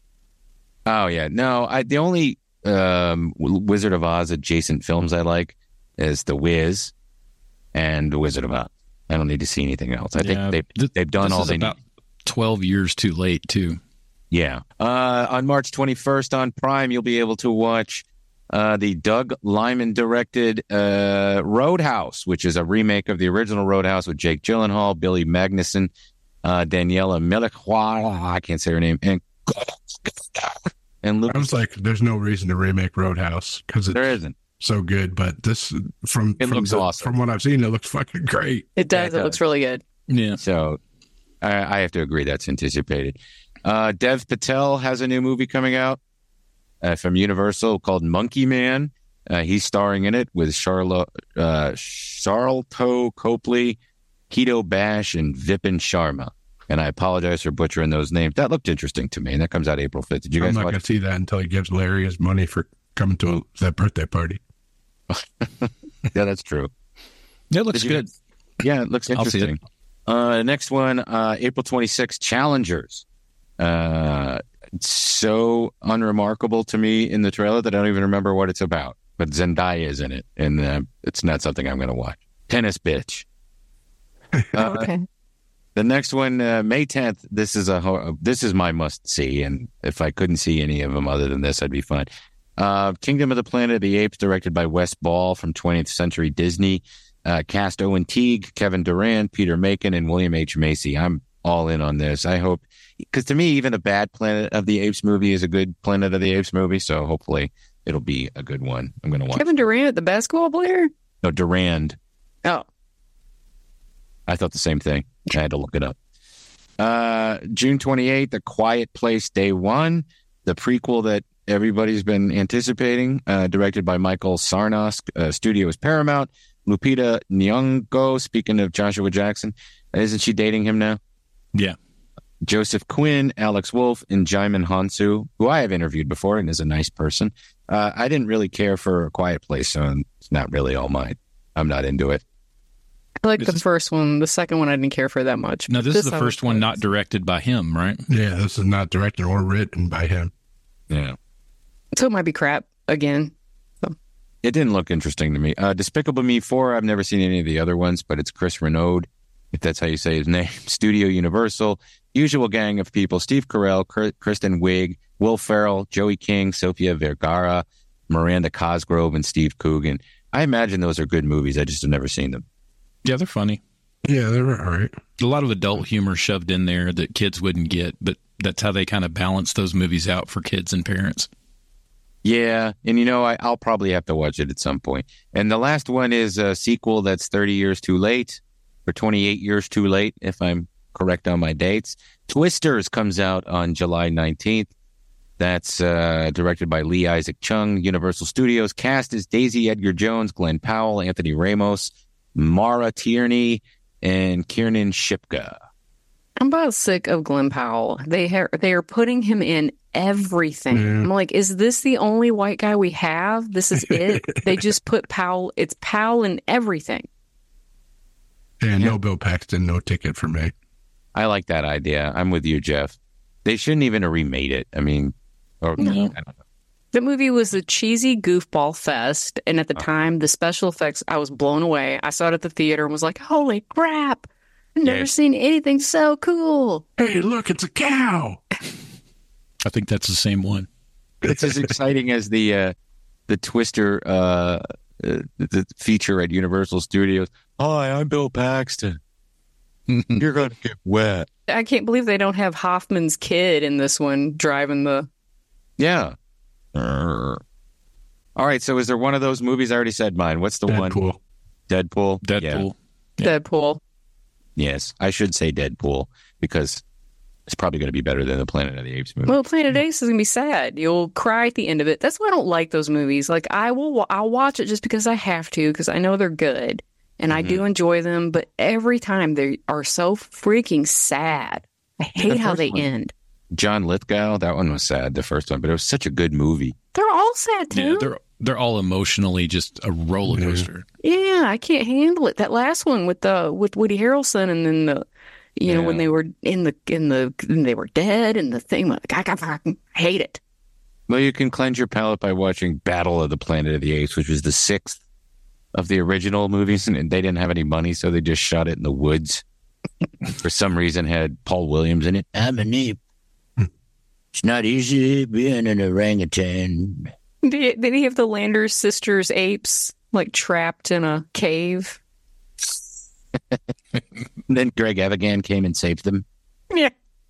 Oh yeah. No, I the only um, Wizard of Oz adjacent films I like is The Wiz and The Wizard of Oz. I don't need to see anything else. I Yeah, think they've they've done this all is they about need. twelve years too late, too. Yeah. Uh, on March twenty-first on Prime, you'll be able to watch uh, the Doug Liman directed uh, Roadhouse, which is a remake of the original Roadhouse with Jake Gyllenhaal, Billy Magnuson, uh, Daniela Melchior, I can't say her name, and and Luke. I was like, there's no reason to remake Roadhouse because it's There isn't. so good. But this, from It from, looks the- awesome. from what I've seen, it looks fucking great. It does. Yeah, it it looks does. really good. Yeah. So I, I have to agree that's anticipated. Uh, Dev Patel has a new movie coming out uh, from Universal called Monkey Man. Uh, he's starring in it with Charlotte, uh, Charlton Copley, Keto Bash, and Vipin Sharma. And I apologize for butchering those names. That looked interesting to me, and that comes out April fifth. Did you I'm guys not watch going to see that until he gives Larry his money for coming to a, that birthday party. Yeah, that's true. It looks Did you good. guys- Yeah, it looks I'll see it. interesting. Uh, next one, uh, April twenty-sixth, Challengers. Uh, it's so unremarkable to me in the trailer that I don't even remember what it's about. But Zendaya is in it, and uh, it's not something I'm going to watch. Tennis Bitch. Uh, Okay. The next one, uh, May tenth. This is a ho- this is my must see, and if I couldn't see any of them other than this, I'd be fine. Uh, Kingdom of the Planet of the Apes, directed by Wes Ball from twentieth Century Disney. Uh, cast Owen Teague, Kevin Durant, Peter Macon, and William H. Macy. I'm all in on this. I hope, because to me, even a bad Planet of the Apes movie is a good Planet of the Apes movie. So hopefully, it'll be a good one. I'm going to watch. Kevin Durant, the basketball player? No, Durand. Oh. I thought the same thing. I had to look it up. Uh, June twenty-eighth, A Quiet Place Day One, the prequel that everybody's been anticipating, uh, directed by Michael Sarnos. Uh, studio is Paramount. Lupita Nyong'o, speaking of Joshua Jackson, isn't she dating him now? Yeah. Joseph Quinn, Alex Wolff, and Jaimin Hansu, who I have interviewed before and is a nice person. Uh, I didn't really care for A Quiet Place, so it's not really all mine. I'm not into it. I like This the is- first one. The second one I didn't care for that much. Now, but this, is the I first like. one not directed by him, right? Yeah, this is not directed or written by him. Yeah. So it might be crap again. It didn't look interesting to me. Uh, Despicable Me four, I've never seen any of the other ones, but it's Chris Renaud, if that's how you say his name. Studio Universal, usual gang of people, Steve Carell, Kr- Kristen Wiig, Will Ferrell, Joey King, Sofia Vergara, Miranda Cosgrove, and Steve Coogan. I imagine those are good movies. I just have never seen them. Yeah, they're funny. Yeah, they were all right. A lot of adult humor shoved in there that kids wouldn't get, but that's how they kind of balance those movies out for kids and parents. Yeah, and you know, I, I'll probably have to watch it at some point. And the last one is a sequel that's thirty years too late, or twenty-eight years too late, if I'm correct on my dates. Twisters comes out on July nineteenth. That's uh, directed by Lee Isaac Chung, Universal Studios. Cast is Daisy Edgar Jones, Glenn Powell, Anthony Ramos, Mara Tierney, and Kiernan Shipka. I'm about sick of Glenn Powell. They ha- they are putting him in everything. Yeah. I'm like, is this the only white guy we have? This is it. They just put Powell. It's Powell in everything. And Yeah. no Bill Paxton, no ticket for me. I like that idea. I'm with you, Jeff. They shouldn't even have remade it. I mean, or No. I don't know. The movie was a cheesy goofball fest, and at the time, the special effects, I was blown away. I saw it at the theater and was like, "Holy crap! I've never Yeah. seen anything so cool." Hey, look, it's a cow. I think that's the same one. It's as exciting as the uh, the Twister uh, uh, the feature at Universal Studios. Hi, I'm Bill Paxton. You're gonna get wet. I can't believe they don't have Hoffman's kid in this one driving the. Yeah. All right. So, is there one of those movies? I already said mine. What's the one? Deadpool. Deadpool. Yeah. Deadpool. Yeah. Deadpool. Yes, I should say Deadpool because it's probably going to be better than the Planet of the Apes movie. Well, Planet Apes is gonna be sad. You'll cry at the end of it. That's why I don't like those movies. Like I will, wa- I'll watch it just because I have to, because I know they're good and I do enjoy them. But every time they are so freaking sad. I hate The how first they one. end. John Lithgow. That one was sad, the first one, but it was such a good movie. They're all sad too. Yeah, they're they're all emotionally just a roller coaster. Yeah, I can't handle it. That last one with the with Woody Harrelson, and then the, you Yeah. know, when they were in the in the and they were dead, and the thing, like, I, I, I hate it. Well, you can cleanse your palate by watching Battle of the Planet of the Apes, which was the sixth of the original movies, and they didn't have any money, so they just shot it in the woods. For some reason, had Paul Williams in it. I'm an ape. It's not easy being an orangutan. Did he, did he have the Landers sisters apes like trapped in a cave? Then Greg Evigan came and saved them. Yeah.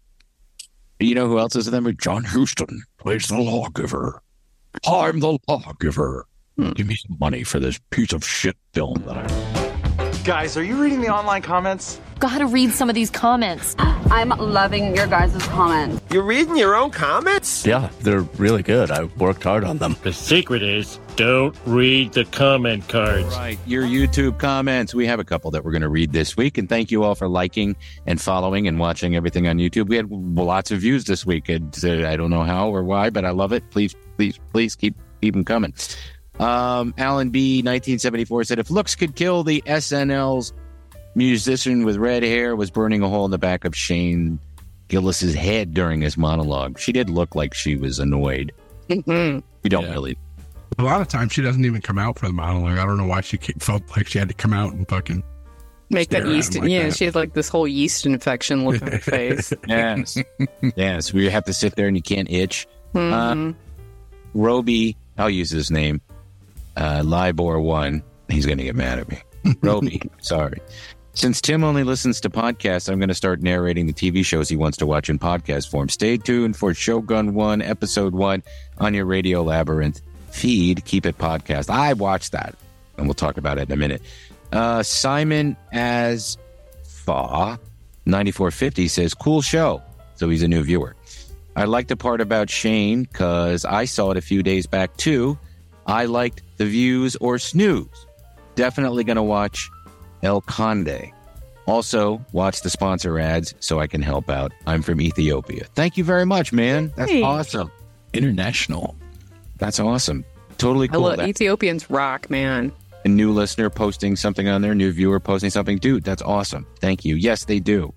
You know who else is in them? John Huston plays the lawgiver. I'm the lawgiver. Hmm. Give me some money for this piece of shit film that I... Guys, are you reading the online comments? Gotta read some of these comments. I'm loving your guys' comments. You're reading your own comments? Yeah, they're really good. I worked hard on them. The secret is don't read the comment cards. Right, your YouTube comments. We have a couple that we're going to read this week, and thank you all for liking and following and watching everything on YouTube. We had lots of views this week, and uh, I don't know how or why, but I love it. Please, please, please keep keep them coming. Um, Alan B. nineteen seventy-four said, if looks could kill, the S N L's musician with red hair was burning a hole in the back of Shane Gillis's head during his monologue. She did look like she was annoyed. Mm-hmm. We don't Yeah. really. A lot of times she doesn't even come out for the monologue. I don't know why she ke- felt like she had to come out and fucking Make that stare at yeast. him like yeah, that. she had like this whole yeast infection look on her face. Yes. Yes. We have to sit there and you can't itch. Mhm. Uh, Roby, I'll use his name. Uh, Libor one. He's going to get mad at me. Roby, sorry. Since Tim only listens to podcasts, I'm going to start narrating the T V shows he wants to watch in podcast form. Stay tuned for Shogun one, Episode one on your Radio Labyrinth feed. Keep it podcast. I watched that, and we'll talk about it in a minute. Uh, Simon as Fa ninety-four fifty says, cool show. So he's a new viewer. I like the part about Shane because I saw it a few days back too. I liked the views or snooze. Definitely going to watch El Conde. Also, watch the sponsor ads so I can help out. I'm from Ethiopia. Thank you very much, man. That's Hey. awesome. International. That's awesome. Totally I cool. love That- Ethiopians rock, man. a new listener posting something on there, new viewer posting something. Dude, that's awesome. Thank you. Yes, they do.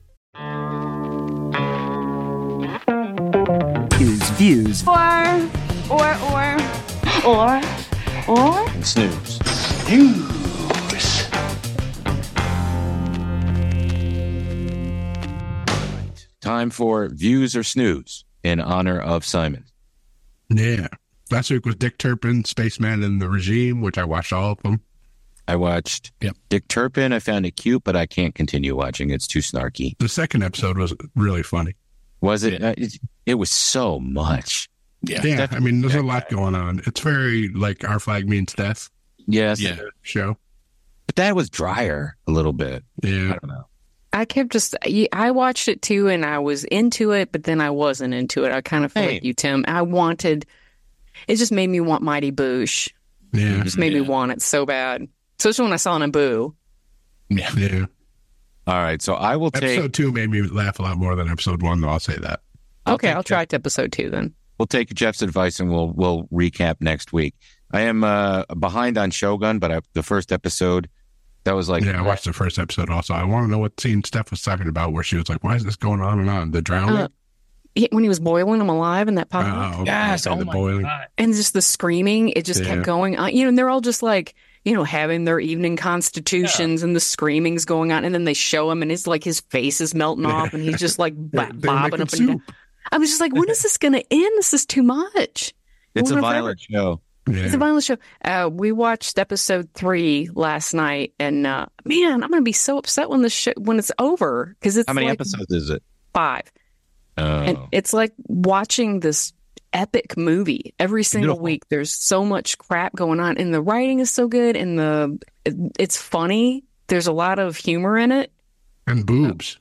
Views, views. Or, or, or, or, or. Snooze. Views. Time for views or snooze in honor of Simon. Yeah. Last week was Dick Turpin, Spaceman and the Regime, which I watched all of them. I watched Yep. Dick Turpin. I found it cute, but I can't continue watching. It's too snarky. The second episode was really funny. Was it? Uh, it, it was so much. Yeah. Yeah, I mean, there's a lot going on. It's very like Our Flag Means Death Yes. Yeah. show. But that was drier a little bit. I Yeah. don't know. I kept just, I watched it too, and I was into it, but then I wasn't into it. I kind of feel Hey. like you, Tim. I wanted, it just made me want Mighty Boosh. Yeah. It just made me Yeah. want it so bad. Especially when I saw Naboo. Yeah. Yeah. All right. So I will take. Episode two made me laugh a lot more than episode one, though. I'll say that. I'll Okay, take I'll try it to episode two then. We'll take Jeff's advice and we'll we'll recap next week. I am uh, behind on Shogun, but I, the first episode, that was like Yeah, I watched the first episode also. I want to know what scene Steph was talking about where she was like, why is this going on and on? The drowning? Uh, he- when he was boiling them alive in that pot. Oh, okay. Yes. Okay, Oh the my boiling. God. And just the screaming, it just Yeah. kept going on. You know, and they're all just like, you know, having their evening constitutions and the screaming's going on. And then they show him and it's like his face is melting off and he's just like They- b- they were bobbing making up and down. soup. I was just like, when is this going to end? This is too much. it's a We're gonna violent show. Yeah. It's a violent show. Uh, we watched episode three last night, and uh, man, I'm going to be so upset when the show when it's over because it's How many like episodes is it? five, Oh. and it's like watching this epic movie every single Beautiful. week. There's so much crap going on, and the writing is so good, and the it, it's funny. There's a lot of humor in it. And boobs.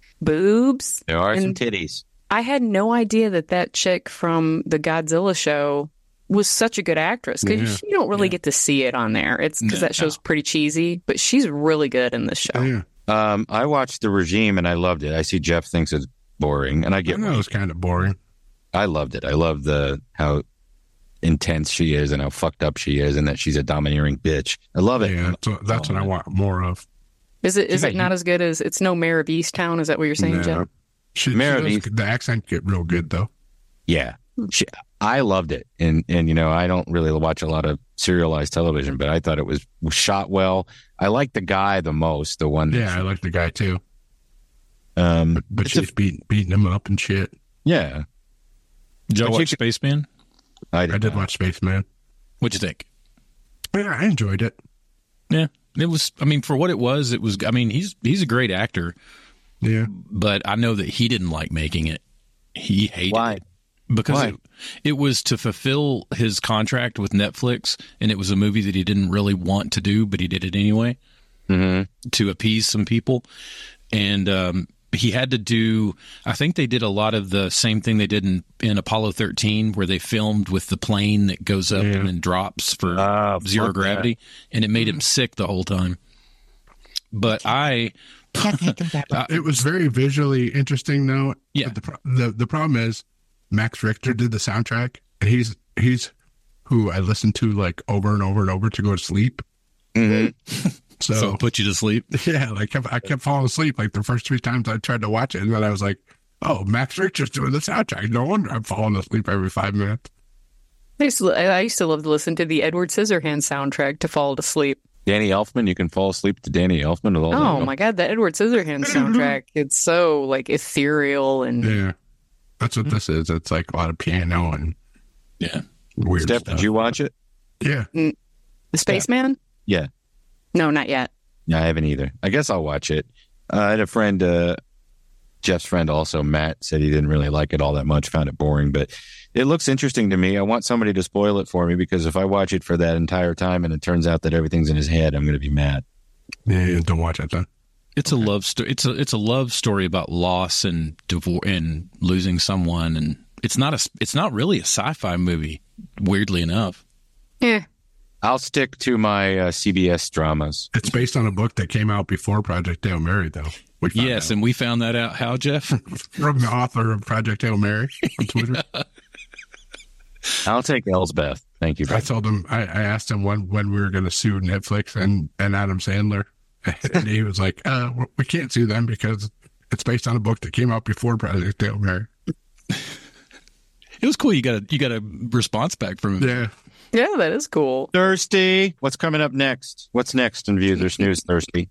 Boobs. There are some and- titties. I had no idea that that chick from the Godzilla show was such a good actress because Yeah. you don't really Yeah. get to see it on there. It's because No, that show's pretty cheesy, but she's really good in this show. Yeah. Um, I watched The Regime and I loved it. I see Jeff thinks it's boring, and I I get know it was kind of boring. I loved it. I loved the how intense she is and how fucked up she is and that she's a domineering bitch. I love it. Yeah, that's, what, that's what I want more of. Is it is it not as good as it's no Mayor of Easttown? Is that what you're saying, No. Jeff? She, Mayor she of does- East- the accent get real good though. Yeah. She, I loved it. And, and, you know, I don't really watch a lot of serialized television, but I thought it was, was shot well. I like the guy the most, the one. that Yeah, I like the guy too. Um, But, but it's she's a- beating beating him up and shit. yeah. Did you But you watch could- Spaceman? I I did, did not. watch Spaceman. What'd you think? Yeah, I enjoyed it. Yeah, it was. I mean, for what it was, it was. I mean, he's he's a great actor, Yeah. but I know that he didn't like making it. He hated Why? it because Why? It, it was to fulfill his contract with Netflix, and it was a movie that he didn't really want to do, but he did it anyway Mm-hmm. to appease some people, and um, he had to do. I think they did a lot of the same thing they did in, in Apollo thirteen, where they filmed with the plane that goes up Yeah. and then drops for Ah, zero fuck gravity, and it made him sick the whole time. But I, It was very visually interesting though. Yeah. But the, pro- the the problem is Max Richter did the soundtrack and he's he's who I listened to like over and over and over to go to sleep. Mm-hmm. So, so it put you to sleep. yeah, like I kept, I kept falling asleep like the first three times I tried to watch it, and then I was like, "Oh, Max Richter's doing the soundtrack. No wonder I'm falling asleep every five minutes." I used, to, I used to love to listen to the Edward Scissorhands soundtrack to fall asleep. Danny Elfman, you can fall asleep to Danny Elfman with all Oh that. my god, the Edward Scissorhands soundtrack. It's so like ethereal and Yeah, that's what this is. It's like a lot of piano and Yeah. weird Steph, stuff. did you watch it? Yeah, the Spaceman? Yeah. No, not yet. No, I haven't either. I guess I'll watch it. Uh, I had a friend, uh, Jeff's friend also, Matt, said he didn't really like it all that much, found it boring, but it looks interesting to me. I want somebody to spoil it for me because if I watch it for that entire time and it turns out that everything's in his head, I'm going to be mad. yeah. Don't watch it then. It's a love story. It's a it's a love story about loss and divorce and losing someone, and it's not a it's not really a sci-fi movie. Weirdly enough, Yeah. I'll stick to my uh, C B S dramas. It's based on a book that came out before Project Hail Mary, though. We found yes, out. and we found that out. How, Jeff? From the author of Project Hail Mary on Twitter. I'll take Elsbeth. Thank you. I told him, I, I asked him when, when we were going to sue Netflix and, and Adam Sandler. And he was like, uh, we can't sue them because it's based on a book that came out before Project Hail Mary. It was cool. You got a you got a response back from him. Yeah. Yeah, that is cool. Thirsty. What's coming up next? What's next in Views or Snooze, Thirsty?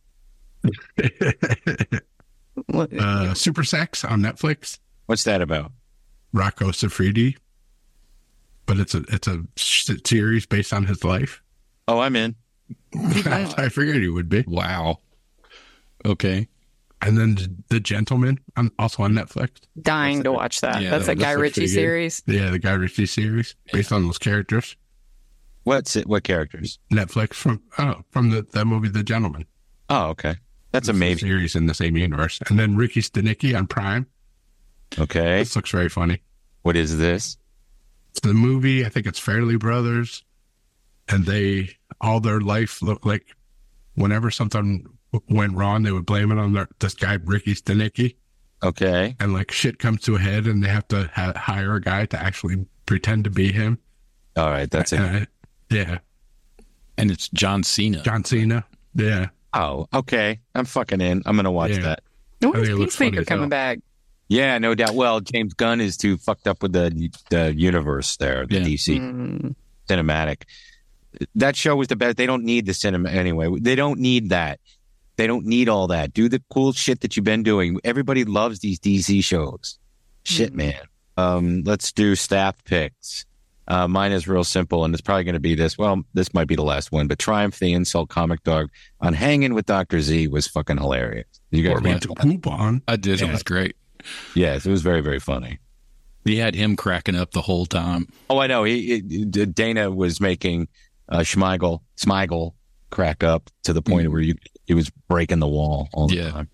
uh, Super Sex on Netflix. What's that about? Rocco Siffredi. But it's a it's a series based on his life. Oh, I'm in. I figured he would be. Wow. Okay. And then The Gentleman, on, also on Netflix. Dying to watch that. Yeah, That's that a Guy looks Ritchie pretty good. series. Yeah, the Guy Ritchie series based on those characters. What's it? What characters? Netflix from oh from the that movie The Gentleman. Oh, okay. That's a It's maybe. series in the same universe. And then Ricky Stenicki on Prime. Okay. This looks very funny. What is this? It's the movie. I think it's Fairley Brothers, and they all their life look like whenever something w- went wrong, they would blame it on their, this guy Ricky Stenicki, Okay. and like shit comes to a head, and they have to ha- hire a guy to actually pretend to be him. All right. That's it. And I- yeah, And it's John Cena. John Cena. Yeah, Oh, okay. I'm fucking in. I'm going to watch Yeah. that. When I is think it looks funny Peacemaker as coming hell. back? Yeah, no doubt. Well, James Gunn is too fucked up with the the universe there, the Yeah. D C Mm. cinematic. That show was the best. They don't need the cinema anyway. They don't need that. They don't need all that. Do the cool shit that you've been doing. Everybody loves these D C shows. Shit, man. Um, let's do staff picks. Uh, mine is real simple, and it's probably going to be this. Well, this might be the last one, but Triumph the Insult Comic Dog on Hanging with Doctor Z was fucking hilarious. You guys or watch to that? poop on. I did. Yeah. It was great. Yes, it was very, very funny. He had him cracking up the whole time. Oh, I know. He, he Dana was making uh, Schmeigel, Smigel crack up to the point where you, he was breaking the wall all the Yeah. time.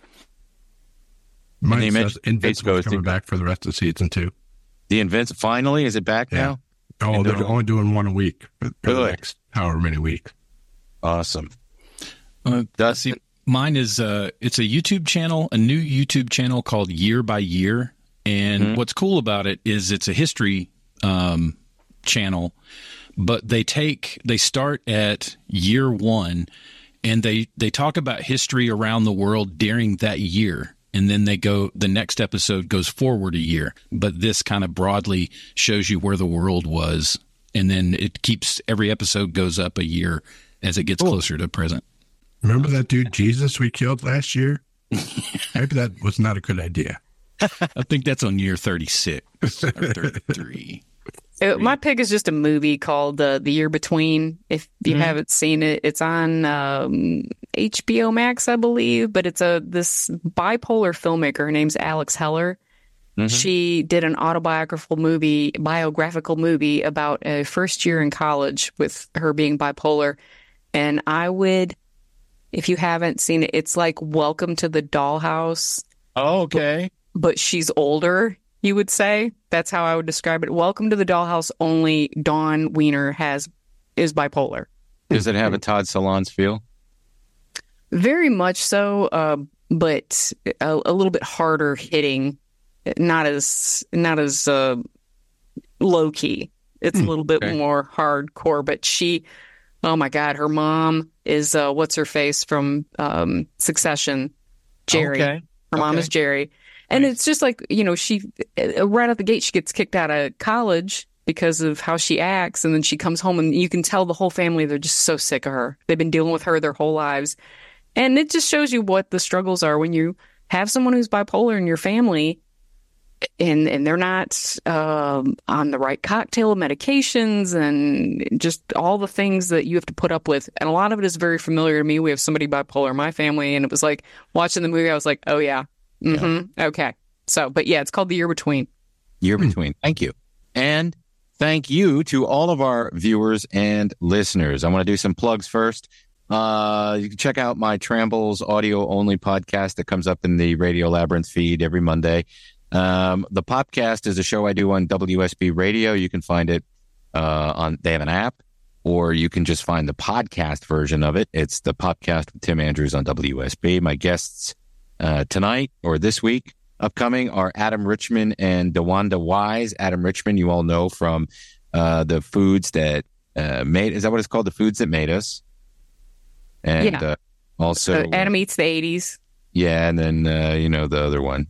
Mine they says mentioned Invincible's Space Ghost. coming back for the rest of season two. The Invincible finally is it back Yeah. now? Oh, And they're they're- only doing one a week for, for the Good. next however many weeks. Awesome. Uh, Does see, mine is uh, it's a YouTube channel, a new YouTube channel called Year by Year, and Mhm. what's cool about it is it's a history um, channel, but they take they start at year one, and they they talk about history around the world during that year, and then they go the next episode goes forward a year, but this kind of broadly shows you where the world was, and then it keeps every episode goes up a year as it gets cool. closer to present. Remember that dude Jesus we killed last year? Maybe that was not a good idea. I think that's on year thirty-six or thirty-three. It, my pick is just a movie called uh, The Year Between. If you mm-hmm. haven't seen it, it's on um, H B O Max, I believe. But it's a this bipolar filmmaker. Her name's Alex Heller. Mm-hmm. She did an autobiographical movie, biographical movie about a first year in college with her being bipolar. And I would, if you haven't seen it, it's like Welcome to the Dollhouse. Oh, okay. But, but she's older, you would say. That's how I would describe it. Welcome to the Dollhouse, only Dawn Wiener has is bipolar. Does it have a Todd Solondz feel? Very much so, uh, but a, a little bit harder hitting. Not as not as uh, low key. It's a little bit okay. more hardcore. But she, oh my God, her mom is uh, what's her face from um, Succession, Jerry. Okay. Her mom okay. is Jerry. And it's just like, you know, she, right out the gate, she gets kicked out of college because of how she acts. And then she comes home and you can tell the whole family, they're just so sick of her. They've been dealing with her their whole lives. And it just shows you what the struggles are when you have someone who's bipolar in your family and, and they're not um, on the right cocktail of medications and just all the things that you have to put up with. And a lot of it is very familiar to me. We have somebody bipolar in my family. And it was like watching the movie, I was like, oh, yeah. Mm-hmm. Yeah. Okay. So, but yeah, it's called The Year Between. Year Between. Thank you. And thank you to all of our viewers and listeners. I want to do some plugs first. Uh, you can check out my Trambles audio only podcast that comes up in the Radio Labyrinth feed every Monday. Um, the Popcast is a show I do on W S B Radio. You can find it uh, on, they have an app, or you can just find the podcast version of it. It's the Popcast with Tim Andrews on W S B. My guests Uh, tonight or this week upcoming are Adam Richman and DeWanda Wise. Adam Richman, you all know from uh, the foods that uh, made, is that what it's called? The Foods That Made Us. And yeah. uh, also uh, Adam Eats the eighties. Yeah. And then, uh, you know, the other one.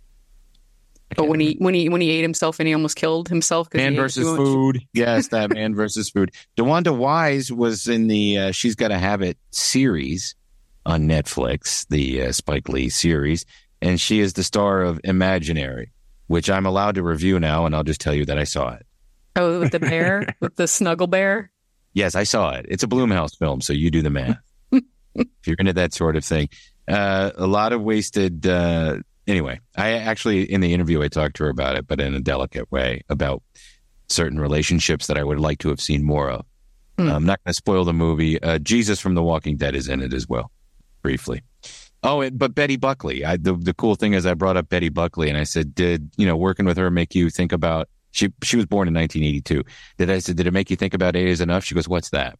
But when he, when he, when he ate himself and he almost killed himself. Man versus Food. Yes. That Man versus Food. DeWanda Wise was in the uh, She's Gotta Have It series on Netflix, the uh, Spike Lee series, and she is the star of Imaginary, which I'm allowed to review now, and I'll just tell you that I saw it. Oh, with the bear? With the snuggle bear? Yes, I saw it. It's a Blumhouse film, so you do the math. If you're into that sort of thing. Uh, a lot of wasted... Uh, anyway, I actually, in the interview, I talked to her about it, but in a delicate way, about certain relationships that I would like to have seen more of. Mm. I'm not going to spoil the movie. Uh, Jesus from The Walking Dead is in it as well. Briefly. Oh, it, but Betty Buckley. I, the the cool thing is I brought up Betty Buckley and I said, did, you know, working with her make you think about, she she was born in nineteen eighty-two. Did I said, did it make you think about Eight Is Enough? She goes, what's that?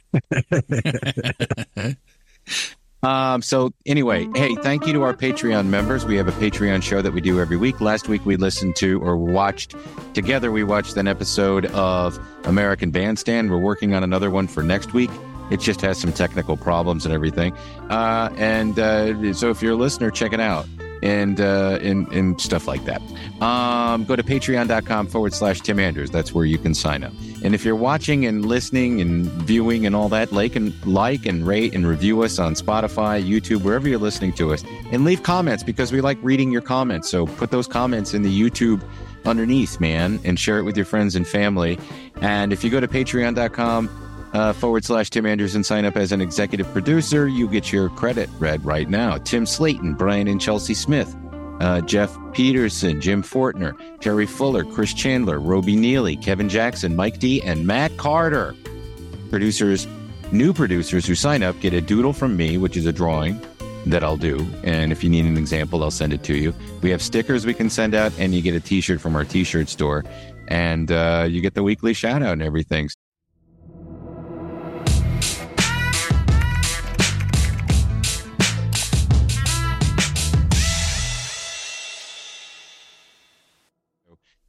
um. So anyway, hey, thank you to our Patreon members. We have a Patreon show that we do every week. Last week we listened to or watched together, we watched an episode of American Bandstand. We're working on another one for next week. It just has some technical problems and everything. Uh, and uh, so if you're a listener, check it out and, uh, and, and stuff like that. Um, go to patreon.com forward slash Tim Andrews. That's where you can sign up. And if you're watching and listening and viewing and all that, like and, like and rate and review us on Spotify, YouTube, wherever you're listening to us. And leave comments because we like reading your comments. So put those comments in the YouTube underneath, man, and share it with your friends and family. And if you go to patreon.com Uh, forward slash Tim Andrews and sign up as an executive producer, you get your credit read right now. Tim Slayton, Brian and Chelsea Smith, uh, Jeff Peterson, Jim Fortner, Terry Fuller, Chris Chandler, Roby Neely, Kevin Jackson, Mike D, and Matt Carter. Producers, new producers who sign up get a doodle from me, which is a drawing that I'll do. And if you need an example, I'll send it to you. We have stickers we can send out, and you get a t-shirt from our t-shirt store. And uh, you get the weekly shout out and everything.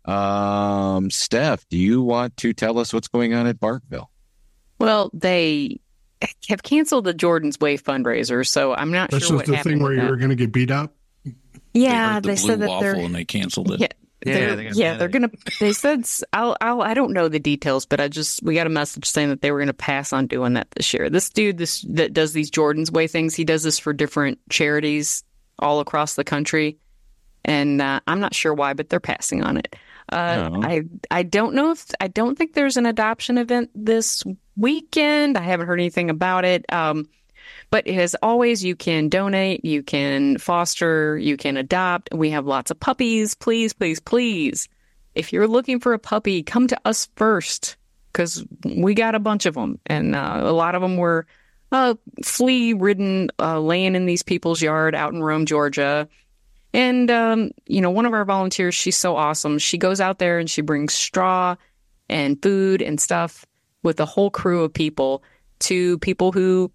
Um, Steph, do you want to tell us what's going on at Barkville? Well, they have canceled the Jordan's Way fundraiser, so I'm not This sure is what the happened thing where with you that. were going to get beat up? Yeah, the they, blue said that waffle they're and they canceled it. Yeah, Yeah, they're, they got yeah, mad they're at gonna. They said s- I'll, I'll. I don't know the details, but I just we got a message saying that they were gonna pass on doing that this year. This dude, this that does these Jordan's Way things, he does this for different charities all across the country, and uh, I'm not sure why, but they're passing on it. Uh, Oh. I I don't know if I don't think there's an adoption event this weekend. I haven't heard anything about it. Um, But as always, you can donate, you can foster, you can adopt. We have lots of puppies. Please, please, please. If you're looking for a puppy, come to us first because we got a bunch of them. And uh, a lot of them were uh, flea-ridden, uh, laying in these people's yard out in Rome, Georgia. And, um, you know, one of our volunteers, she's so awesome. She goes out there and she brings straw and food and stuff with a whole crew of people to people who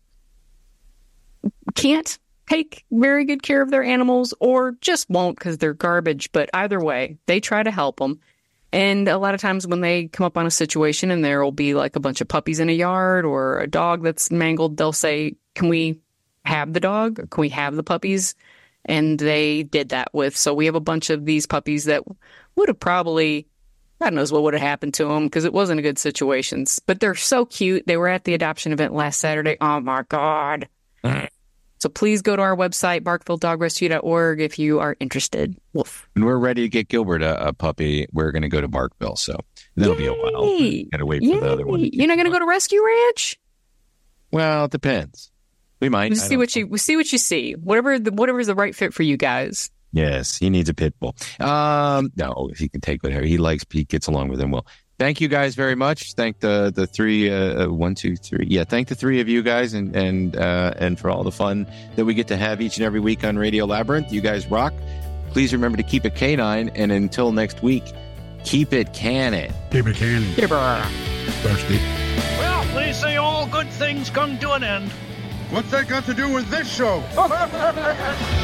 can't take very good care of their animals or just won't because they're garbage. But either way, they try to help them. And a lot of times when they come up on a situation and there will be like a bunch of puppies in a yard or a dog that's mangled, they'll say, can we have the dog? Or can we have the puppies? And they did that with. So we have a bunch of these puppies that would have probably, God knows what would have happened to them because it wasn't a good situation. But they're so cute. They were at the adoption event last Saturday. Oh, my God. So please go to our website, barkville dog rescue dot org, if you are interested. Woof. When we're ready to get Gilbert a, a puppy, we're going to go to Barkville. So that'll be a while. Yay. Got to wait Yay. for the other one. You're not going to go to Rescue Ranch? Well, it depends. We might. We I see don't what you we see what you see. Whatever the whatever's the right fit for you guys. Yes, he needs a pit bull. Um, no, he can take whatever he likes. He gets along with him well. Thank you guys very much. Thank the the three, uh, one, two, three. Yeah, thank the three of you guys, and and uh, and for all the fun that we get to have each and every week on Radio Labyrinth. You guys rock. Please remember to keep it canine, and until next week, keep it canon. Keep it canning. Thirsty. Well, they say all good things come to an end. What's that got to do with this show?